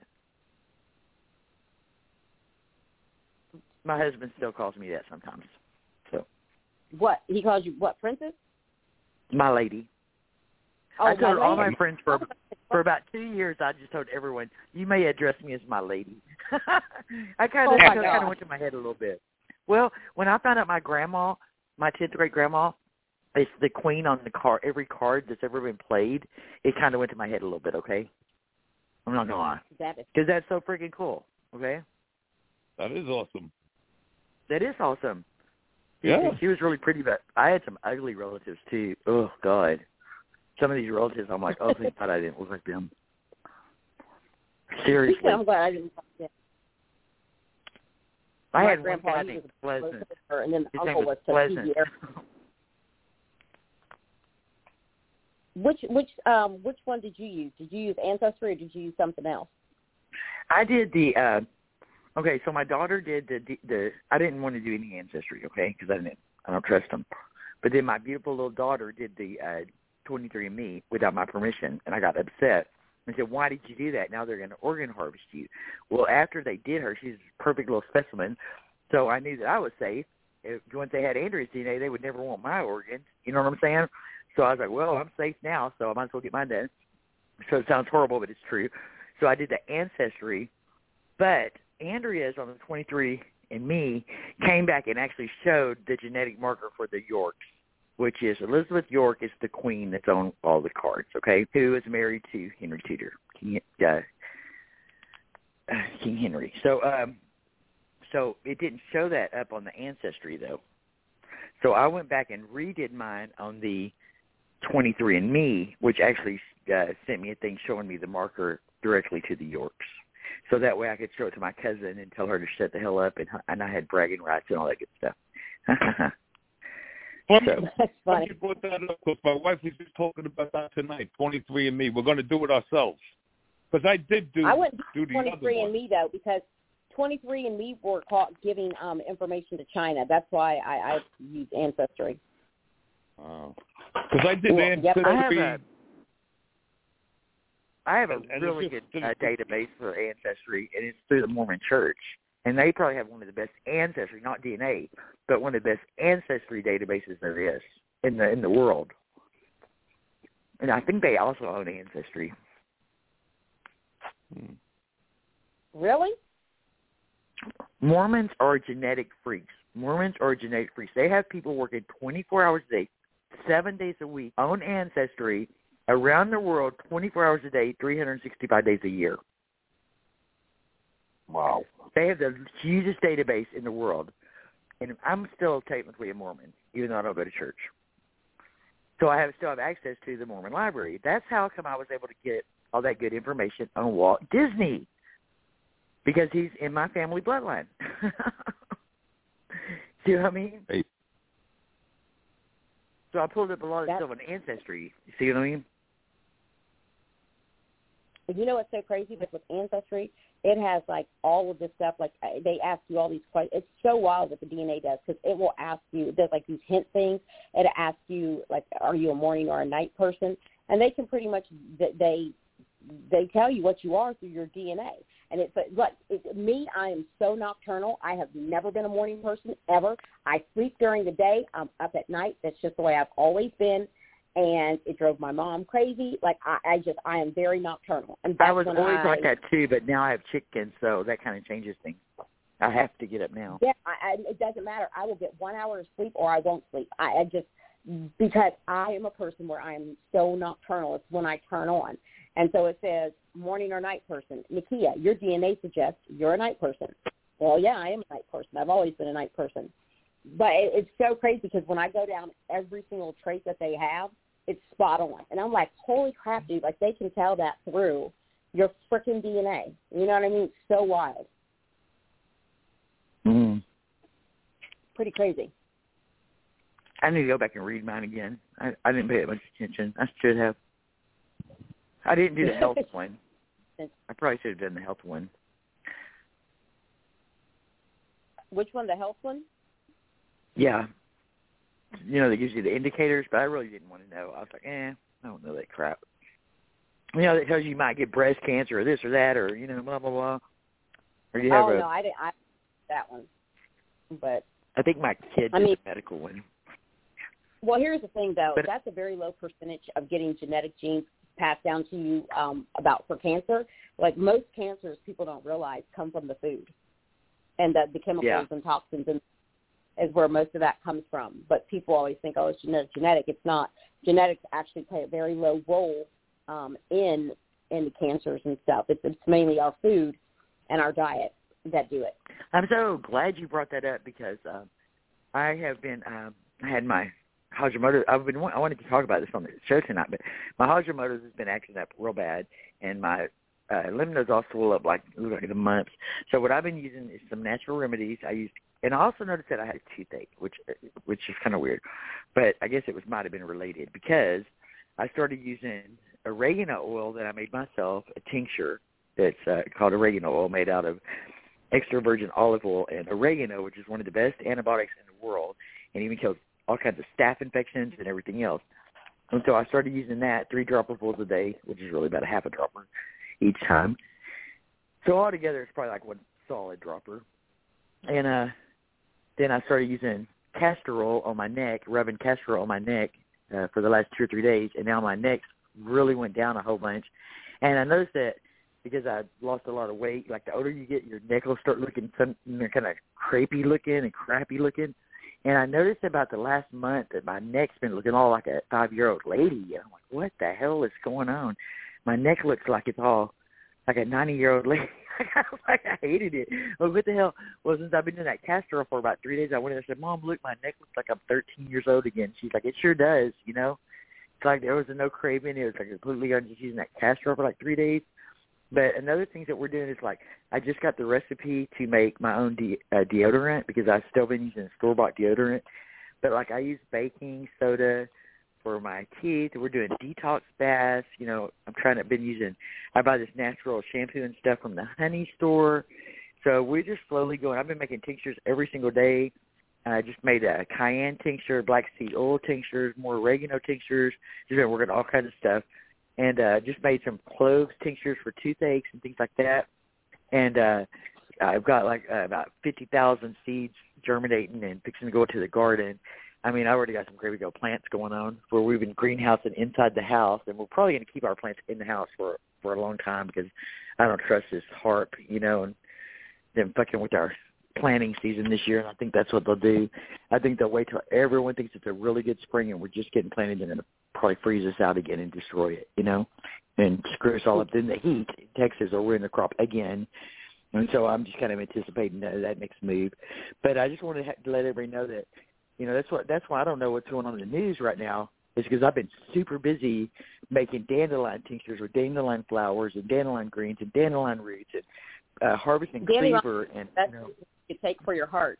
My husband still calls me that sometimes. So, what? He calls you what, princess? My lady. Oh, I told my all lady. my friends for for about two years. I just told everyone, "You may address me as my lady." I kind of Oh my kind gosh. of went to my head a little bit. Well, when I found out my grandma, my tenth grade grandma, is the queen on the card. Every card that's ever been played, it kind of went to my head a little bit. Okay, I'm not gonna lie, That is because that's so freaking cool. Okay, That is awesome. that is awesome. Yeah. She was really pretty, but I had some ugly relatives too. Oh God. Some of these relatives, I'm like, oh, thank God I didn't look like them. Seriously. I'm glad I didn't talk to him. I My had one grandpa, guy he named was Pleasant. her, and then the His uncle name was was Pleasant. Tuskegee. Which which um which one did you use? Did you use Ancestry or did you use something else? I did the, uh, okay, so my daughter did the, the, the I didn't want to do any Ancestry, okay, because I didn't, I don't trust them. But then my beautiful little daughter did the uh, twenty-three and me without my permission, and I got upset and said, why did you do that? Now they're going to organ harvest you. Well, after they did her, she's a perfect little specimen, so I knew that I was safe. If, once they had Andrea's D N A, they would never want my organs. You know what I'm saying? So I was like, well, I'm safe now, so I might as well get mine done. So it sounds horrible, but it's true. So I did the Ancestry, but Andrea's on the twenty-three and me came back and actually showed the genetic marker for the Yorks, which is Elizabeth York is the queen that's on all the cards, okay, who is married to Henry Tudor, King, uh, King Henry. So um, so it didn't show that up on the Ancestry, though. So I went back and redid mine on the twenty-three and me, which actually uh, sent me a thing showing me the marker directly to the Yorks. So that way I could show it to my cousin and tell her to shut the hell up, and, and I had bragging rights and all that good stuff. Funny, So- That's funny. you brought that up because my wife was just talking about that tonight, twenty-three and me. We're going to do it ourselves. Because I did do, I went do the twenty-three other and one. me though because twenty-three and me were caught giving um, information to China. That's why I, I used Ancestry. Because I did Well, yep. Ancestry. I have a, I have a And- and really it's good just- uh, database for Ancestry, and it's through the Mormon Church. And they probably have one of the best Ancestry, not D N A, but one of the best Ancestry databases there is in the in the world. And I think they also own Ancestry. Hmm. Really? Mormons are genetic freaks. Mormons are genetic freaks. They have people working twenty-four hours a day, seven days a week, on Ancestry, around the world, twenty-four hours a day, three hundred sixty-five days a year. Wow. They have the hugest database in the world. And I'm still technically a Mormon, even though I don't go to church. So I have still have access to the Mormon library. That's how come I was able to get all that good information on Walt Disney, because he's in my family bloodline. See what I mean? Hey. So I pulled up a lot of That's, stuff on Ancestry. You see what I mean? You know what's so crazy with, with Ancestry? It has, like, all of this stuff. Like, they ask you all these questions. It's so wild what the D N A does because it will ask you, there's, like, these hint things. It asks you, like, are you a morning or a night person? And they can pretty much, they they tell you what you are through your D N A. And it's like, it, me, I am so nocturnal. I have never been a morning person, ever. I sleep during the day. I'm up at night. That's just the way I've always been. and it drove my mom crazy. Like, I, I just, I am very nocturnal. And that's I was when always I, like that, too, but now I have chickens, so that kind of changes things. I have to get up now. Yeah, I, I, it doesn't matter. I will get one hour of sleep or I won't sleep. I, I just, because I am a person where I am so nocturnal. It's when I turn on. And so it says morning or night person. Nakia, your D N A suggests you're a night person. Well, yeah, I am a night person. I've always been a night person. But it, it's so crazy because when I go down every single trait that they have, it's spot on. And I'm like, holy crap, dude. Like, they can tell that through your freaking D N A. You know what I mean? It's so wild. Mm. Pretty crazy. I need to go back and read mine again. I, I didn't pay much attention. I should have. I didn't do the health one. I probably should have done the health one. Which one, the health one? Yeah. You know, that gives you the indicators, but I really didn't want to know. I was like, eh, I don't know that crap. You know, that tells you you might get breast cancer or this or that or, you know, blah, blah, blah. Or you have oh, a, no, I didn't. I that one. But I think my kid did I mean, the medical one. Well, here's the thing, though. But, that's a very low percentage of getting genetic genes passed down to you um, about for cancer. Like, most cancers, people don't realize, come from the food. And the, the chemicals yeah. and toxins and is where most of that comes from. But people always think, oh, it's genetic. Genetic. It's not. Genetics actually play a very low role um, in in the cancers and stuff. It's, it's mainly our food and our diet that do it. I'm so glad you brought that up because uh, I have been, um, I had my Hashimoto. I've been, I wanted to talk about this on the show tonight, but my Hashimoto's has been acting up real bad, and my uh, lymph nodes all swell up like like the months. So what I've been using is some natural remedies. I used, and I also noticed that I had toothache, which which is kind of weird, but I guess it was might have been related because I started using oregano oil that I made myself, a tincture that's uh, called oregano oil, made out of extra virgin olive oil and oregano, which is one of the best antibiotics in the world, and even kills all kinds of staph infections and everything else. And so I started using that three dropperfuls a day, which is really about a half a dropper each time. So altogether, it's probably like one solid dropper. And uh, then I started using castor oil on my neck, rubbing castor oil on my neck uh, for the last two or three days, and now my neck really went down a whole bunch. And I noticed that because I lost a lot of weight, like the older you get, your neck will start looking some you know, kind of crepey looking and crappy looking. And I noticed about the last month that my neck's been looking all like a five-year-old lady. And I'm like, what the hell is going on? My neck looks like it's all like a ninety-year-old lady. I was like, I hated it. Well, what the hell? Well, since I've been doing that castor oil for about three days, I went in and I said, Mom, look, my neck looks like I'm thirteen years old again. She's like, it sure does, you know. It's like there was no craving. It was like completely, I'm just using that castor oil for like three days. But another thing that we're doing is, like, I just got the recipe to make my own de- uh, deodorant because I've still been using store-bought deodorant. But, like, I use baking soda for my teeth. We're doing detox baths. You know, I'm trying to, been using, I buy this natural shampoo and stuff from the Honey store. So we're just slowly going. I've been making tinctures every single day. I just made a cayenne tincture, black seed oil tinctures, more oregano tinctures. Just been working on all kinds of stuff. And uh, just made some cloves tinctures for toothaches and things like that. And uh, I've got like uh, about fifty thousand seeds germinating and fixing to go to the garden. I mean, I already got some great big old plants going on where we've been greenhousing inside the house, and we're probably going to keep our plants in the house for for a long time because I don't trust this harp, you know, and them fucking with our planting season this year, and I think that's what they'll do. I think they'll wait till everyone thinks it's a really good spring and we're just getting planted, and then probably freeze us out again and destroy it, you know, and screw us all up. Then the heat in Texas will ruin the crop again. And so I'm just kind of anticipating that, that next move. But I just wanted to let everybody know that, you know, that's what that's why I don't know what's going on in the news right now, is because I've been super busy making dandelion tinctures with dandelion flowers and dandelion greens and dandelion roots and uh, harvesting dandelion, cleaver. And, that's you know, what you take for your heart.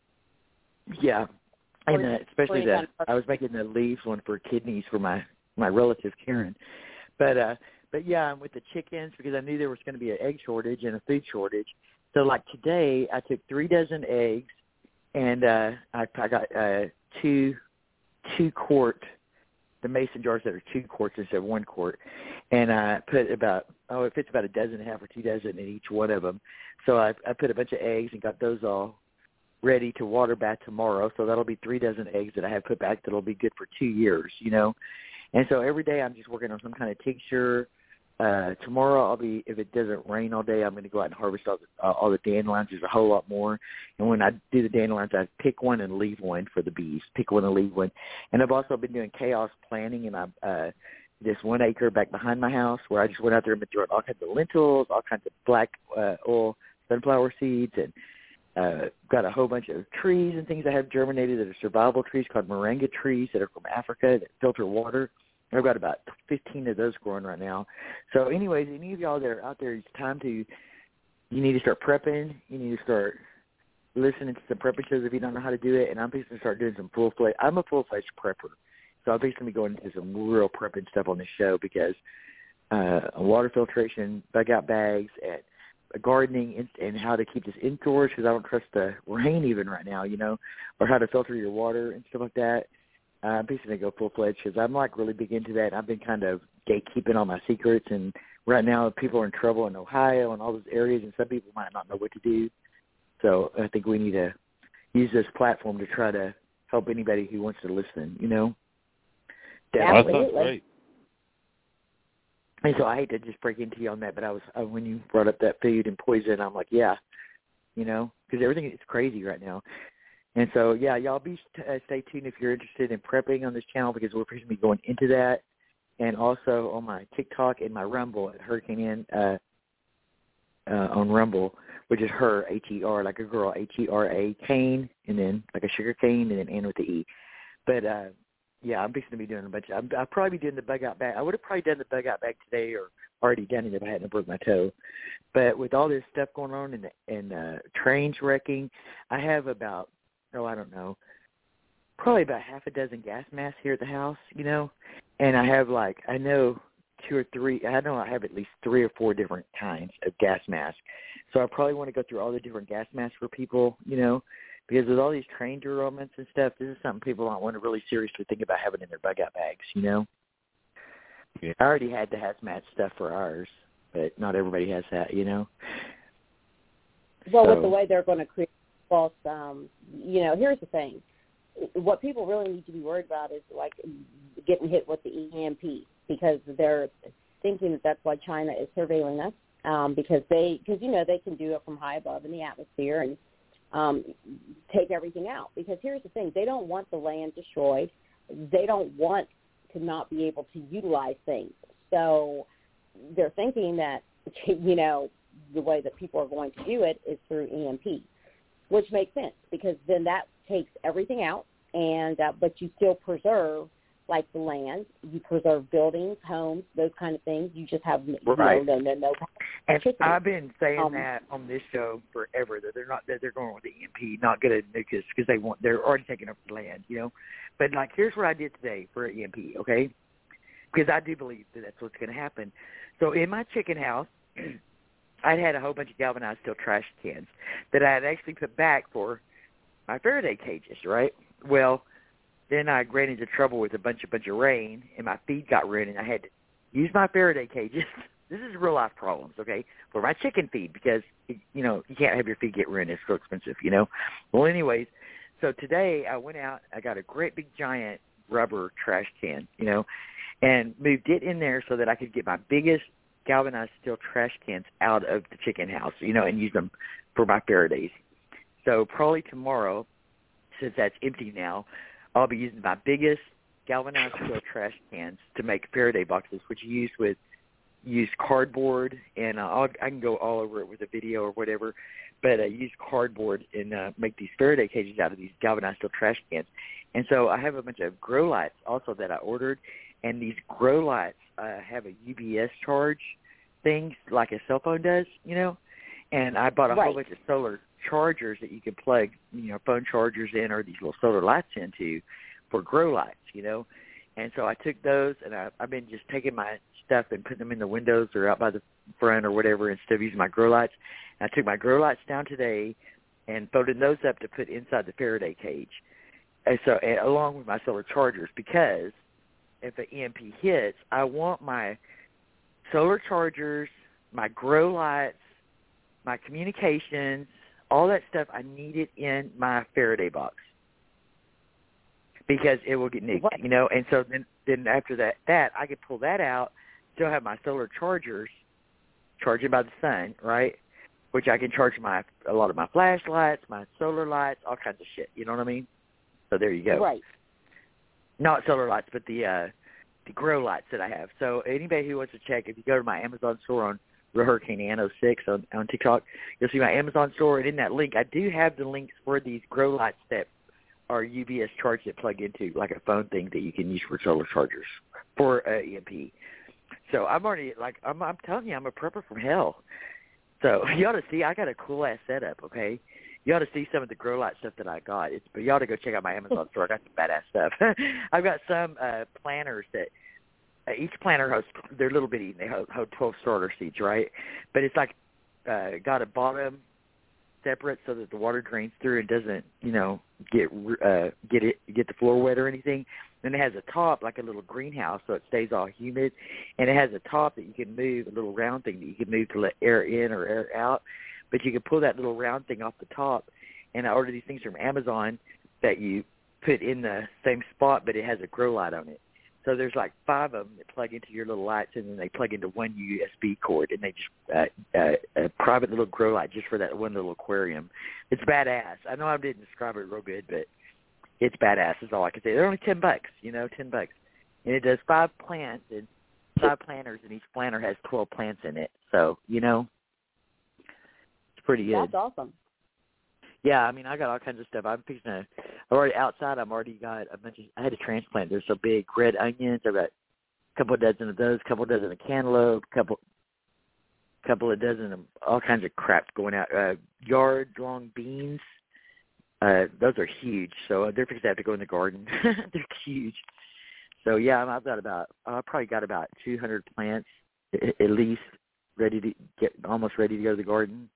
Yeah. And uh, especially the, kind of I was making the leaves one for kidneys for my, my relative Karen. But, uh, but yeah, I'm with the chickens because I knew there was going to be an egg shortage and a food shortage. So like today I took three dozen eggs and uh, I, I got uh, two, two quart, the mason jars that are two quarts instead of one quart. And I put about, oh, it fits about a dozen and a half or two dozen in each one of them. So I, I put a bunch of eggs and got those all ready to water back tomorrow. So that'll be three dozen eggs that I have put back that'll be good for two years, you know. And so every day I'm just working on some kind of tincture. Uh, tomorrow I'll be, if it doesn't rain all day, I'm going to go out and harvest all the, uh, all the dandelions. There's a whole lot more. And when I do the dandelions, I pick one and leave one for the bees. Pick one and leave one. And I've also been doing chaos planting, and I uh, this one acre back behind my house where I just went out there and been throwing all kinds of lentils, all kinds of black uh, oil sunflower seeds, and uh, got a whole bunch of trees and things I have germinated that are survival trees called moringa trees that are from Africa that filter water. I've got about fifteen of those growing right now. So anyways, any of y'all that are out there, it's time to, you need to start prepping. You need to start listening to some prepping shows if you don't know how to do it. And I'm fixing to start doing some full-fledged, I'm a full-fledged prepper. So I'm fixing to be going into some real prepping stuff on this show because uh, water filtration, bug-out bags, and gardening and, and how to keep this indoors because I don't trust the rain even right now, you know, or how to filter your water and stuff like that. Uh, I'm fixing to go full-fledged because I'm, like, really big into that. I've been kind of gatekeeping all my secrets, and right now people are in trouble in Ohio and all those areas, and some people might not know what to do. So I think we need to use this platform to try to help anybody who wants to listen, you know? That sounds great. And so I hate to just break into you on that, but I was uh, when you brought up that food and poison, I'm like, yeah, you know, because everything is crazy right now. And so, yeah, y'all be uh, stay tuned if you're interested in prepping on this channel because we're going to be going into that. And also on my TikTok and my Rumble at Hurricane Ann uh, uh, on Rumble, which is her, H E R, like a girl, H E R A, cane, and then like a sugar cane, and then Ann with the E. But, uh, yeah, I'm fixing to be doing a bunch of, I'll probably be doing the bug-out bag. I would have probably done the bug-out bag today or already done it if I hadn't broke my toe. But with all this stuff going on and, and uh, trains wrecking, I have about, oh, I don't know, probably about half a dozen gas masks here at the house, you know, and I have like, I know two or three, I know I have at least three or four different kinds of gas masks. So I probably want to go through all the different gas masks for people, you know, because with all these train derailments and stuff, this is something people don't want to really seriously think about having in their bug-out bags, you know. Yeah. I already had the hazmat stuff for ours, but not everybody has that, you know. Well, so, with the way they're going to create false, um, you know, here's the thing. What people really need to be worried about is, like, getting hit with the E M P because they're thinking that that's why China is surveilling us um, because they, because, you know, they can do it from high above in the atmosphere and um, take everything out. Because here's the thing. They don't want the land destroyed. They don't want to not be able to utilize things. So they're thinking that, you know, the way that people are going to do it is through E M P, which makes sense because then that takes everything out, and uh, but you still preserve, like, the land. You preserve buildings, homes, those kind of things. You just have right. no, no, no, no. And I've been saying um, that on this show forever, that they're not, that they're going with the E M P, not going to nuke us because they want, they're already taking up the land, you know. But, like, here's what I did today for E M P, okay? Because I do believe that that's what's going to happen. So in my chicken house, I'd had a whole bunch of galvanized steel trash cans that I had actually put back for my Faraday cages, right? Well, then I ran into trouble with a bunch of bunch of rain, and my feed got ruined, and I had to use my Faraday cages. This is real life problems, okay, for my chicken feed because, you know, you can't have your feed get ruined. It's so expensive, you know. Well, anyways, so today I went out. I got a great big giant rubber trash can, you know, and moved it in there so that I could get my biggest galvanized steel trash cans out of the chicken house, you know, and use them for my Faradays. So probably tomorrow, since that's empty now, I'll be using my biggest galvanized steel trash cans to make Faraday boxes, which you use with use cardboard, and uh, I'll, I can go all over it with a video or whatever, but I uh, use cardboard and uh, make these Faraday cages out of these galvanized steel trash cans. And so I have a bunch of grow lights also that I ordered, and these grow lights uh, have a U B S charge thing like a cell phone does, you know, and I bought a right. whole bunch of solar chargers that you can plug, you know, phone chargers in or these little solar lights into for grow lights, you know. And so I took those, and I, I've been just taking my stuff and putting them in the windows or out by the front or whatever instead of using my grow lights. And I took my grow lights down today and folded those up to put inside the Faraday cage, and so and along with my solar chargers, because if an E M P hits, I want my solar chargers, my grow lights, my communications, all that stuff, I need it in my Faraday box. because it will get nicked, What? you know. And so then, then after that, that I could pull that out, still have my solar chargers charging by the sun, right? Which I can charge my a lot of my flashlights, my solar lights, all kinds of shit. You know what I mean? So there you go. Right. Not solar lights, but the uh, the grow lights that I have. So anybody who wants to check, if you go to my Amazon store on Hurricane Ann oh six on, on TikTok, you'll see my Amazon store, and in that link, I do have the links for these grow lights that are U V S charged that plug into like a phone thing that you can use for solar chargers for uh, E M P. So I'm already like I'm, I'm telling you, I'm a prepper from hell. So you ought to see, I got a cool ass setup. Okay, you ought to see some of the grow light stuff that I got. It's but you ought to go check out my Amazon store. I got some badass stuff. I've got some uh, planters that. Uh, each planter holds, they're little bitty, they hold, hold twelve starter seeds, right? But it's like uh, got a bottom separate so that the water drains through and doesn't, you know, get uh, get it get the floor wet or anything. Then it has a top like a little greenhouse so it stays all humid, and it has a top that you can move, a little round thing that you can move to let air in or air out. But you can pull that little round thing off the top, and I ordered these things from Amazon that you put in the same spot, but it has a grow light on it. So there's like five of them that plug into your little lights, and then they plug into one U S B cord, and they just uh, uh, a private little grow light just for that one little aquarium. It's badass. I know I didn't describe it real good, but it's badass is all I can say. They're only ten bucks, you know, ten bucks, and it does five plants and five planters, and each planter has twelve plants in it. So you know, it's pretty good. That's awesome. Yeah, I mean, I got all kinds of stuff. I'm fixing to, I'm already outside. I'm already got a bunch of, I had a transplant. They're so big. Red onions. I've got a couple of dozen of those, a couple of dozen of cantaloupe, a couple, couple of dozen of all kinds of crap going out. Uh, yard-long beans. Uh, those are huge. So they're fixing to have to go in the garden. They're huge. So, yeah, I've got about, I probably got about two hundred plants at least ready to get, almost ready to go to the garden.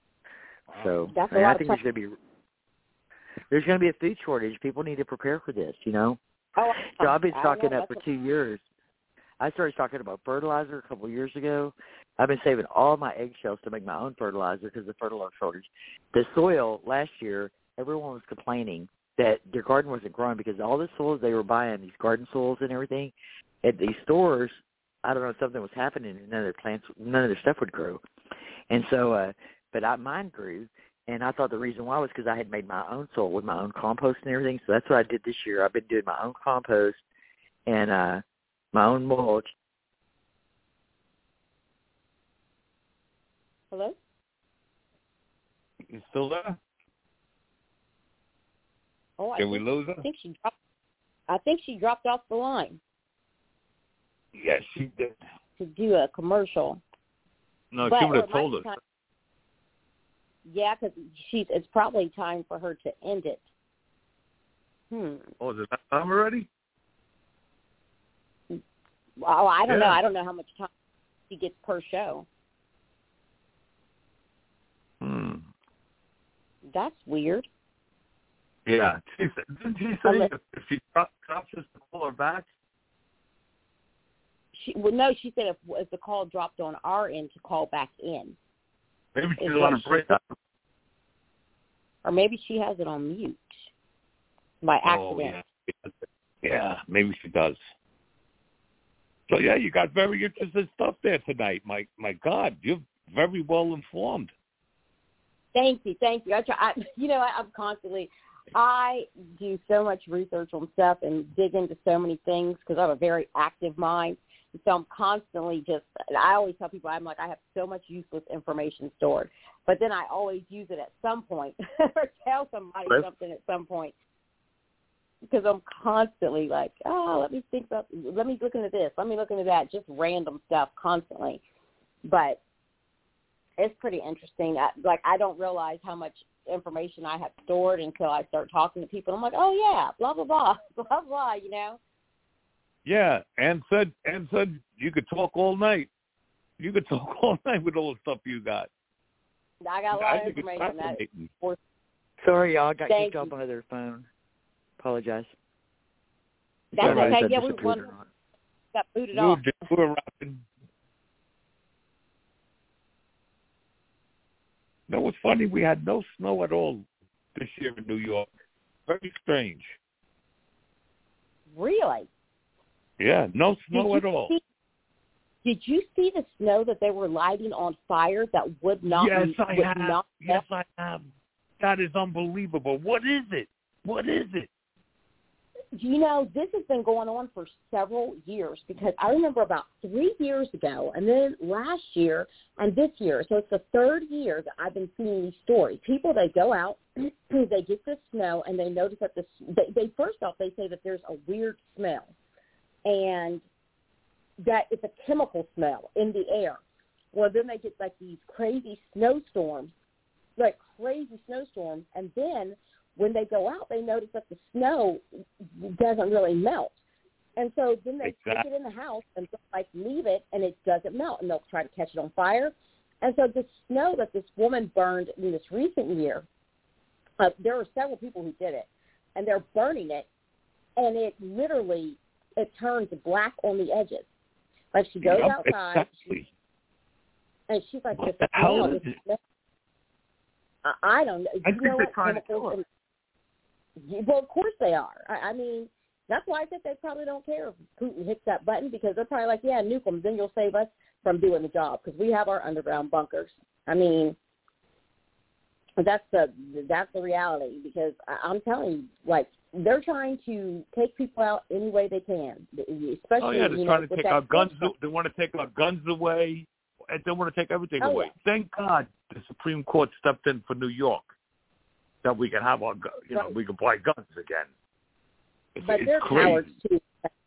So That's a I, mean, lot I of think there's going to be there's going to be a food shortage. People need to prepare for this, you know. Oh, so I've been I stocking know, up for that's two years. I started talking about fertilizer a couple of years ago. I've been saving all my eggshells to make my own fertilizer because of the fertilizer shortage. The soil last year, everyone was complaining that their garden wasn't growing because all the soils they were buying, these garden soils and everything, at these stores, I don't know, something was happening and none of their plants, none of their stuff would grow. And so, uh, but I, mine grew, and I thought the reason why was because I had made my own soil with my own compost and everything. So that's what I did this year. I've been doing my own compost and uh, my own mulch. Hello? You still there? Oh, I Can think, we lose her? I think she dropped. I think she dropped off the line Yes, she did. to do a commercial. No, But she would it have might told be us. time- Yeah, because she's. It's probably time for her to end it. Hmm. Oh, is it that time already? Well, I don't Yeah. know. I don't know how much time she gets per show. Hmm. That's weird. Yeah. She said, didn't she say Unless- if she drops us to call her back? She well, no. She said if, if the call dropped on our end to call back in, Maybe she's Is on what a she break. said. or maybe she has it on mute by Oh, accident. yeah. Yeah, maybe she does. So, yeah, you got very interesting stuff there tonight. My my God, you're very well informed. Thank you, thank you. I try. I, you know, I, I'm constantly. I do so much research on stuff and dig into so many things because I have a very active mind. And so I'm constantly just. I always tell people I'm like I have so much useless information stored, but then I always use it at some point or tell somebody Hello? something at some point because I'm constantly like, oh, let me think about. Let me look into this. Let me look into that. Just random stuff constantly, but. It's pretty interesting. I, like, I don't realize how much information I have stored until I start talking to people. I'm like, oh, yeah, blah, blah, blah, blah, blah, you know? Yeah, Ann said, Ann said you could talk all night. You could talk all night with all the stuff you got. I got a lot I of think it's information. That fascinating. Sorry, y'all. I got Thank kicked off you. my other phone. Apologize. That's Sorry, okay. that Yeah, we disappeared one or not. got booted We off. were, we were rapping. No, it's funny. We had no snow at all this year in New York. Very strange. Really? Yeah, no snow at all. See, did you see the snow that they were lighting on fire that would not? Yes, I would have. Not yes, I have. That is unbelievable. What is it? What is it? You know, this has been going on for several years because I remember about three years ago and then last year and this year. So it's the third year that I've been seeing these stories. People, they go out, they get this snow, and they notice that this, they, they first off, they say that there's a weird smell and that it's a chemical smell in the air. Well, then they get like these crazy snowstorms, like crazy snowstorms, and then when they go out, they notice that the snow doesn't really melt. And so then they exactly. take it in the house and just like leave it, and it doesn't melt, and they'll try to catch it on fire. And so the snow that this woman burned in this recent year, uh, there were several people who did it, and they're burning it, and it literally, it turns black on the edges. Like she goes yep, outside, exactly. she, and she's like, what this the hell smell, is this it? smell. I, I don't know. I you think know they're what? trying to Chemicals kill her. and, well, of course they are. I, I mean, that's why I said they probably don't care if Putin hits that button because they're probably like, yeah, nuke them. Then you'll save us from doing the job because we have our underground bunkers. I mean, that's the that's the reality because I, I'm telling you, like, they're trying to take people out any way they can. Especially, oh, yeah, they're you trying know, to take our guns. They want to take our guns away, and they want to take everything oh, away. Yeah. Thank God the Supreme Court stepped in for New York. That we can have our, you know, right. we can buy guns again. It's, but it's they're crazy. cowards too.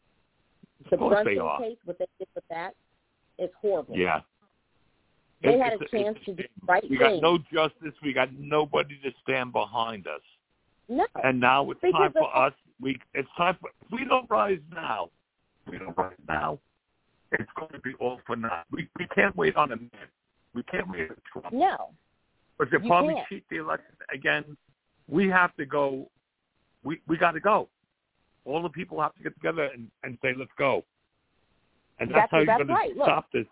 The Of course they Brunson are. case, what they did with that, is horrible. Yeah. They It, had a it's, chance it's, to do it, the right we thing. got no justice. We got nobody to stand behind us. No. And now it's Because time for of, us. We it's time for. If we don't rise now, we don't rise now. It's going to be all for naught. We we can't wait on a man. We can't wait on Trump. No. But they'll You probably can't. cheat the election again. We have to go. We we got to go. All the people have to get together and, and say, let's go. And that's, That's- how you're that's going to right. Look, stop this.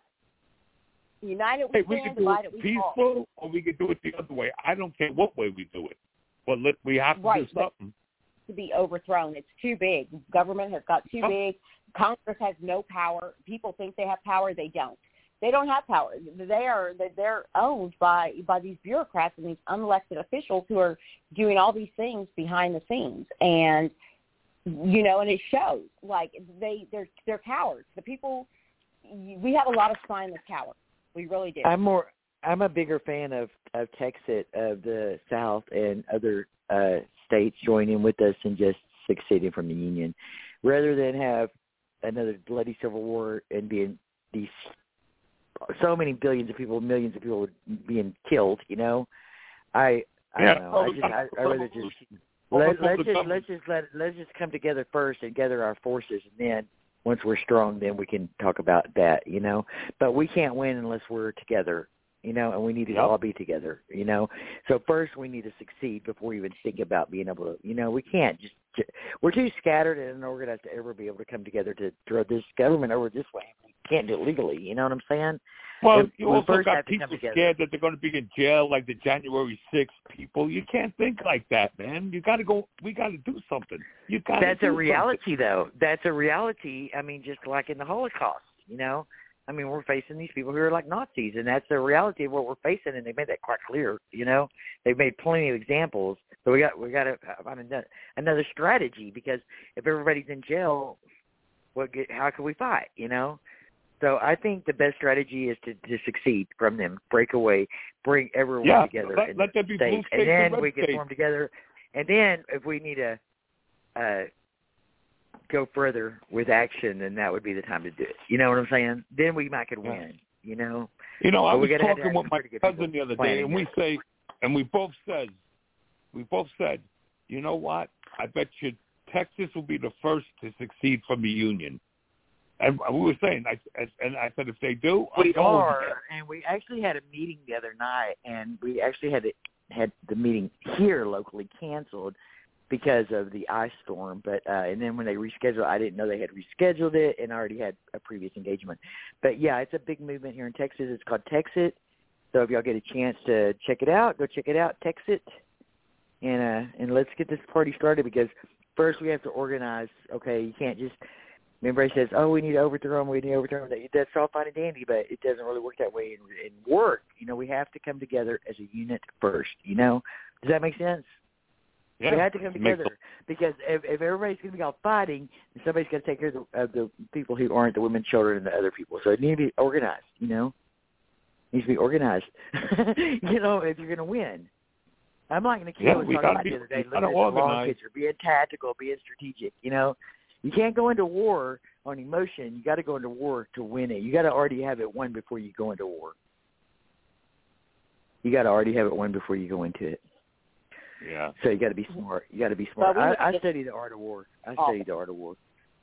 United we Hey, we stand, can do divided it we fall. peaceful, or we can do it the other way. I don't care what way we do it, but let, we have to Right, do something. To be overthrown. It's too big. Government has got too Oh. big. Congress has no power. People think they have power. They don't. They don't have power. They are they're owned by by these bureaucrats and these unelected officials who are doing all these things behind the scenes. And you know, and it shows. Like they they're they're cowards. The people. We have a lot of spineless cowards. We really do. I'm more. I'm a bigger fan of of Texas, of the South, and other uh, states joining with us and just succeeding from the Union, rather than have another bloody civil war and being these so many billions of people, millions of people being killed. You know, I I Yeah. don't know. I just I, I rather just let, let's just let's just let let's just come together first and gather our forces, and then once we're strong, then we can talk about that. You know, but we can't win unless we're together. You know, and we need to Yep. all be together, you know. So first we need to succeed before we even think about being able to, you know, we can't just, just we're too scattered and unorganized to ever be able to come together to throw this government over this way. We can't do it legally, you know what I'm saying? Well, we, you we also first got have to people come together. scared that they're going to be in jail like the January sixth people. You can't think like that, man. You got to go. We got to do something. You got. That's do a reality, something. though. That's a reality. I mean, just like in the Holocaust, you know. I mean, we're facing these people who are like Nazis, and that's the reality of what we're facing, and they made that quite clear, you know. They've made plenty of examples. So we got we got to find another, another strategy, because if everybody's in jail, what get, how can we fight, you know? So I think the best strategy is to, to succeed from them, break away, bring everyone Yeah, together let, in let the there be states, blue states and then red we can states. form together. And then if we need to uh, go further with action, then that would be the time to do it. You know what I'm saying? Then we might could win, you know? You know, I But we was gotta have talking to with my have pretty good cousin people the other day, planning and we this. say, and we both said, we both said, you know what? I bet you Texas will be the first to succeed from the Union. And we were saying, I, and I said, if they do, I'm We going are, there. and we actually had a meeting the other night, and we actually had it, had the meeting here locally canceled because of the ice storm. But uh, and then when they rescheduled, I didn't know they had rescheduled it, and I already had a previous engagement. But yeah, it's a big movement here in Texas. It's called Texit. So if y'all get a chance to check it out, go check it out, Texit, and uh, and let's get this party started, because first we have to organize. Okay, you can't just. Everybody says, "Oh, we need to overthrow them. We need to overthrow them." That's all fine and dandy, but it doesn't really work that way in, in work. You know, we have to come together as a unit first. You know, does that make sense? Yeah, we have to come together because if, if everybody's going to be all fighting, then somebody's got to take care of the, of the people who aren't the women, children, and the other people. So it needs to be organized. You know, it needs to be organized. You know, if you're going to win. I'm like Nikita yeah, was we talking about be, the other day. Look at the long organize. picture, being tactical, being strategic. You know, you can't go into war on emotion. You got to go into war to win it. You got to already have it won before you go into war. You got to already have it won before you go into it. Yeah. So you got to be smart. You got to be smart. Well, we I, I get, study the art of war. I oh. study the art of war.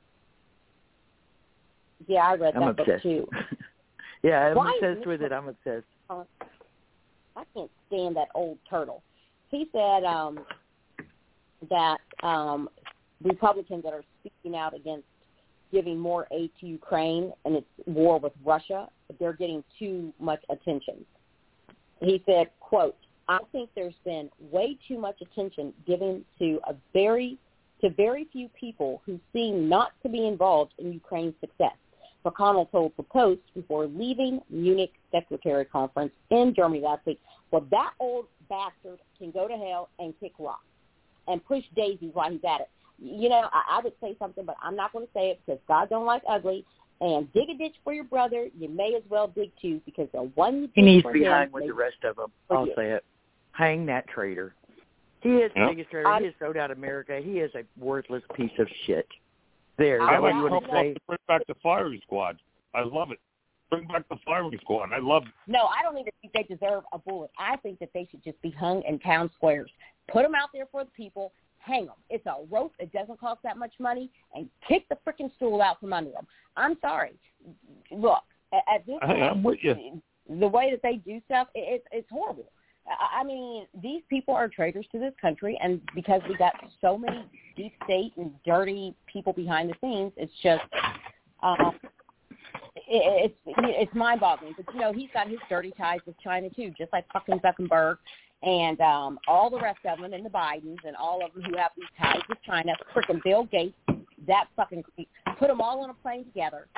Yeah, I read I'm that obsessed. book too. Yeah, I'm Why obsessed with it. I'm obsessed. Uh, I can't stand that old turtle. He said um, that um, Republicans that are speaking out against giving more aid to Ukraine and its war with Russia, they're getting too much attention. He said, quote, I think there's been way too much attention given to a very to very few people who seem not to be involved in Ukraine's success. McConnell told the Post before leaving Munich Secretary Conference in Germany last week, well, that old bastard can go to hell and kick rocks and push daisies while he's at it. You know, I, I would say something, but I'm not going to say it because God don't like ugly. And dig a ditch for your brother. You may as well dig two because the one you He needs for to be him, hung with the rest of them. I'll you. say it. Hang that traitor. He is the Yep. biggest traitor. I, he has sold out America. He is a worthless piece of shit. There. Is I that what like you want to say? Bring back the firing squad. I love it. Bring back the firing squad. I love it. No, I don't even think they deserve a bullet. I think that they should just be hung in town squares. Put them out there for the people. Hang them. It's a rope. It doesn't cost that much money. And kick the freaking stool out from under them. I'm sorry. Look, at this Hey, I'm with you. the way that they do stuff, it, it's it's horrible. I mean, these people are traitors to this country, and because we got so many deep state and dirty people behind the scenes, it's just um, it, it's it's mind-boggling. But you know, he's got his dirty ties with China too, just like fucking Zuckerberg and um, all the rest of them, and the Bidens and all of them who have these ties with China. Freaking Bill Gates, that fucking creep. Put them all on a plane together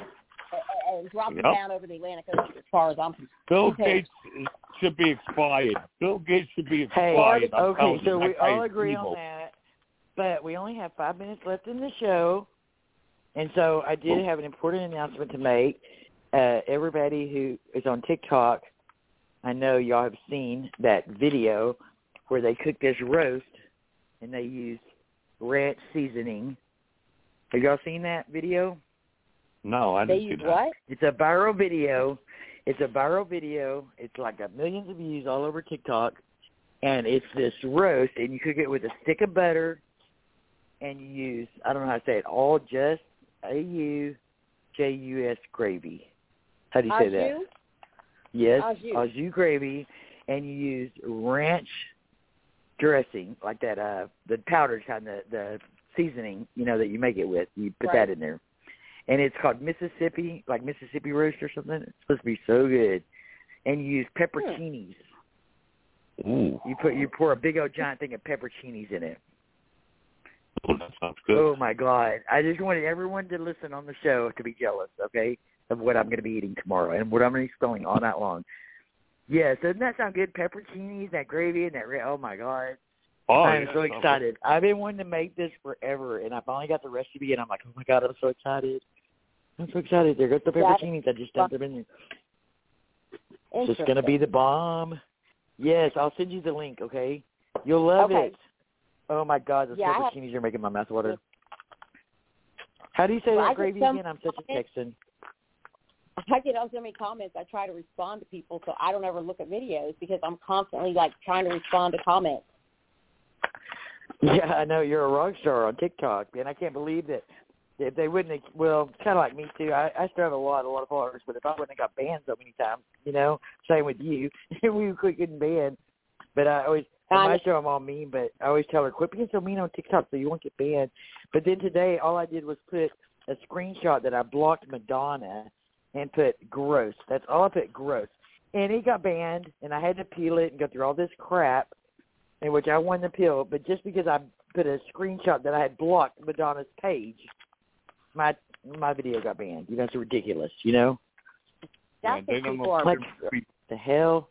and drop Yep. them down over the Atlantic Ocean. As far as I'm concerned, Bill okay. Gates should be expired. Bill Gates should be Hey, expired. I'm okay, telling so you, we that guy all is agree evil. on that, but we only have five minutes left in the show, and so I did have an important announcement to make. Uh, everybody who is on TikTok, I know y'all have seen that video where they cook this roast and they use ranch seasoning. Have y'all seen that video? No, I They didn't see use that. what? It's a viral video. It's a viral video. It's like got millions of views all over TikTok. And it's this roast, and you cook it with a stick of butter, and you use, I don't know how to say it, all just A U J U S gravy. How do you say Au that? jus? Yes, Au jus. au jus gravy, and you use ranch dressing, like that, uh, the powdered kind, the, the seasoning, you know, that you make it with. You put Right. that in there. And it's called Mississippi, like Mississippi roast or something. It's supposed to be so good. And you use pepperoncinis. Ooh, You put you pour a big old giant thing of pepperoncinis in it. oh, that sounds good. Oh my God! I just wanted everyone to listen on the show to be jealous, okay, of what I'm going to be eating tomorrow and what I'm going to be spilling all night long. Yeah, so doesn't that sound good? Pepperoncinis, that gravy, and that oh my God! Oh, I'm yeah, so sounds excited. I've been wanting to make this forever, and I finally got the recipe, and I'm like, oh my God, I'm so excited! I'm so excited. There goes the pepperoncinis. I just dumped them in there. It's just going to be the bomb. Yes, I'll send you the link, okay? You'll love Okay. it. Oh, my God, those Yeah, I have- pepperoncinis are making my mouth water. How do you say Well, I that get gravy some- again? I'm such a Texan. I get so many comments. I try to respond to people, so I don't ever look at videos because I'm constantly like trying to respond to comments. Yeah, I know. You're a rock star on TikTok, man. I can't believe that if they wouldn't have, well, it's kind of like me, too. I, I still have a lot, a lot of followers, but if I wouldn't have got banned so many times, you know, same with you, we quit getting banned. But I always, on my show, I'm all mean, but I always tell her, quit being so mean on TikTok so you won't get banned. But then today, all I did was put a screenshot that I blocked Madonna and put gross. That's all I put, gross. And it got banned, and I had to appeal it and go through all this crap, in which I won the appeal. But just because I put a screenshot that I had blocked Madonna's page, my my video got banned. You know, it's ridiculous, you know? That's yeah, what they people are. Like, the hell?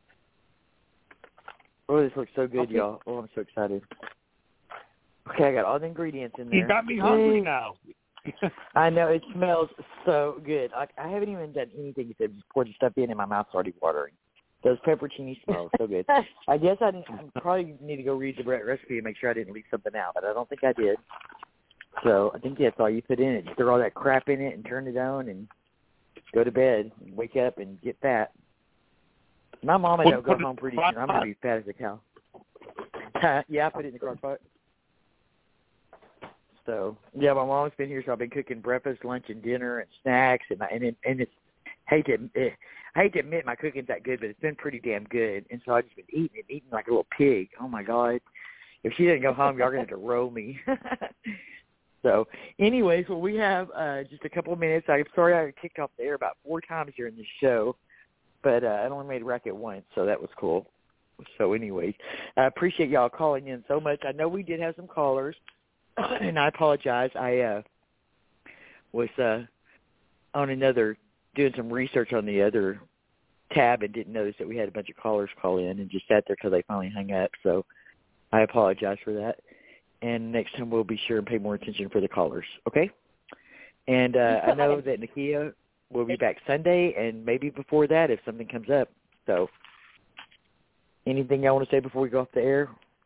Oh, this looks so good, okay. y'all. Oh, I'm so excited. Okay, I got all the ingredients in there. You got me hungry now. I know, it smells so good. Like, I haven't even done anything except just pour the stuff in and my mouth's already watering. Those pepperoncini smell so good. I guess I, didn't, I probably need to go read the recipe and make sure I didn't leave something out, but I don't think I did. So I think that's all you put in it. You throw all that crap in it and turn it on and go to bed and wake up and get fat. My mama don't go home pretty soon. I'm going to be fat as a cow. Yeah, I put it in the crock pot. So, yeah, my mom's been here, so I've been cooking breakfast, lunch, and dinner, and snacks, and I, and, it, and it's hate to eh, I hate to admit my cooking's that good, but it's been pretty damn good. And so I've just been eating and eating like a little pig. Oh my God! If she didn't go home, y'all are gonna have to roll me. So, anyways, well, we have uh, just a couple of minutes. I'm sorry I kicked off the air about four times during this show, but uh, I only made a racket once, so that was cool. So, anyways, I appreciate y'all calling in so much. I know we did have some callers. And I apologize. I uh, was uh, on another, doing some research on the other tab and didn't notice that we had a bunch of callers call in and just sat there because they finally hung up. So I apologize for that. And next time we'll be sure and pay more attention for the callers, okay? And uh, I know that Nakia will be back Sunday and maybe before that if something comes up. So anything y'all want to say before we go off the air?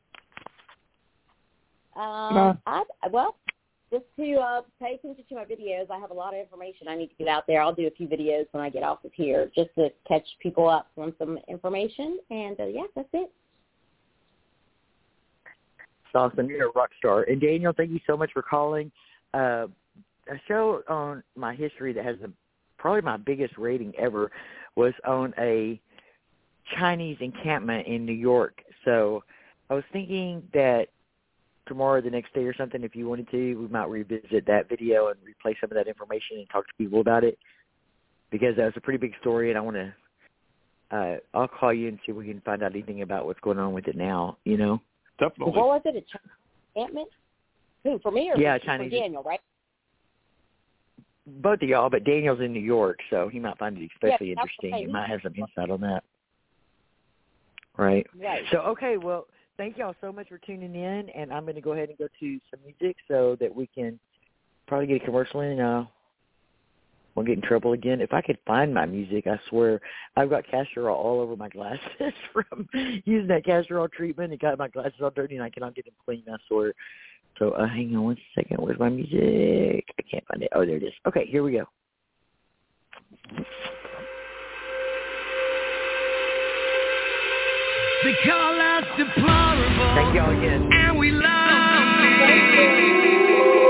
Um, no. I, well, just to uh, pay attention to my videos. I have a lot of information I need to get out there. I'll do a few videos when I get off of here just to catch people up on some information. And, uh, yeah, that's it. It's awesome. You're a rock star. And, Daniel, thank you so much for calling. Uh, a show on my history that has a, probably my biggest rating ever was on a Chinese encampment in New York. So I was thinking that tomorrow or the next day or something, if you wanted to, we might revisit that video and replay some of that information and talk to people about it because that was a pretty big story, and I want to uh, – I'll call you and see if we can find out anything about what's going on with it now, you know? Definitely. What was it, a Chinese encampment? Who, for me or yeah, for, Chinese, for Daniel, right? Both of y'all, but Daniel's in New York, so he might find it especially yeah, interesting. Okay. He might have some insight on that. Right. Right. So, okay, well – thank y'all so much for tuning in, and I'm going to go ahead and go to some music so that we can probably get a commercial in and uh, won't get in trouble again. If I could find my music, I swear, I've got castor oil all over my glasses from using that castor oil treatment. It got my glasses all dirty, and I cannot get them clean, I swear. So uh, hang on one second. Where's my music? I can't find it. Oh, there it is. Okay, here we go. They call us deplorable. Thank y'all again. And we love it.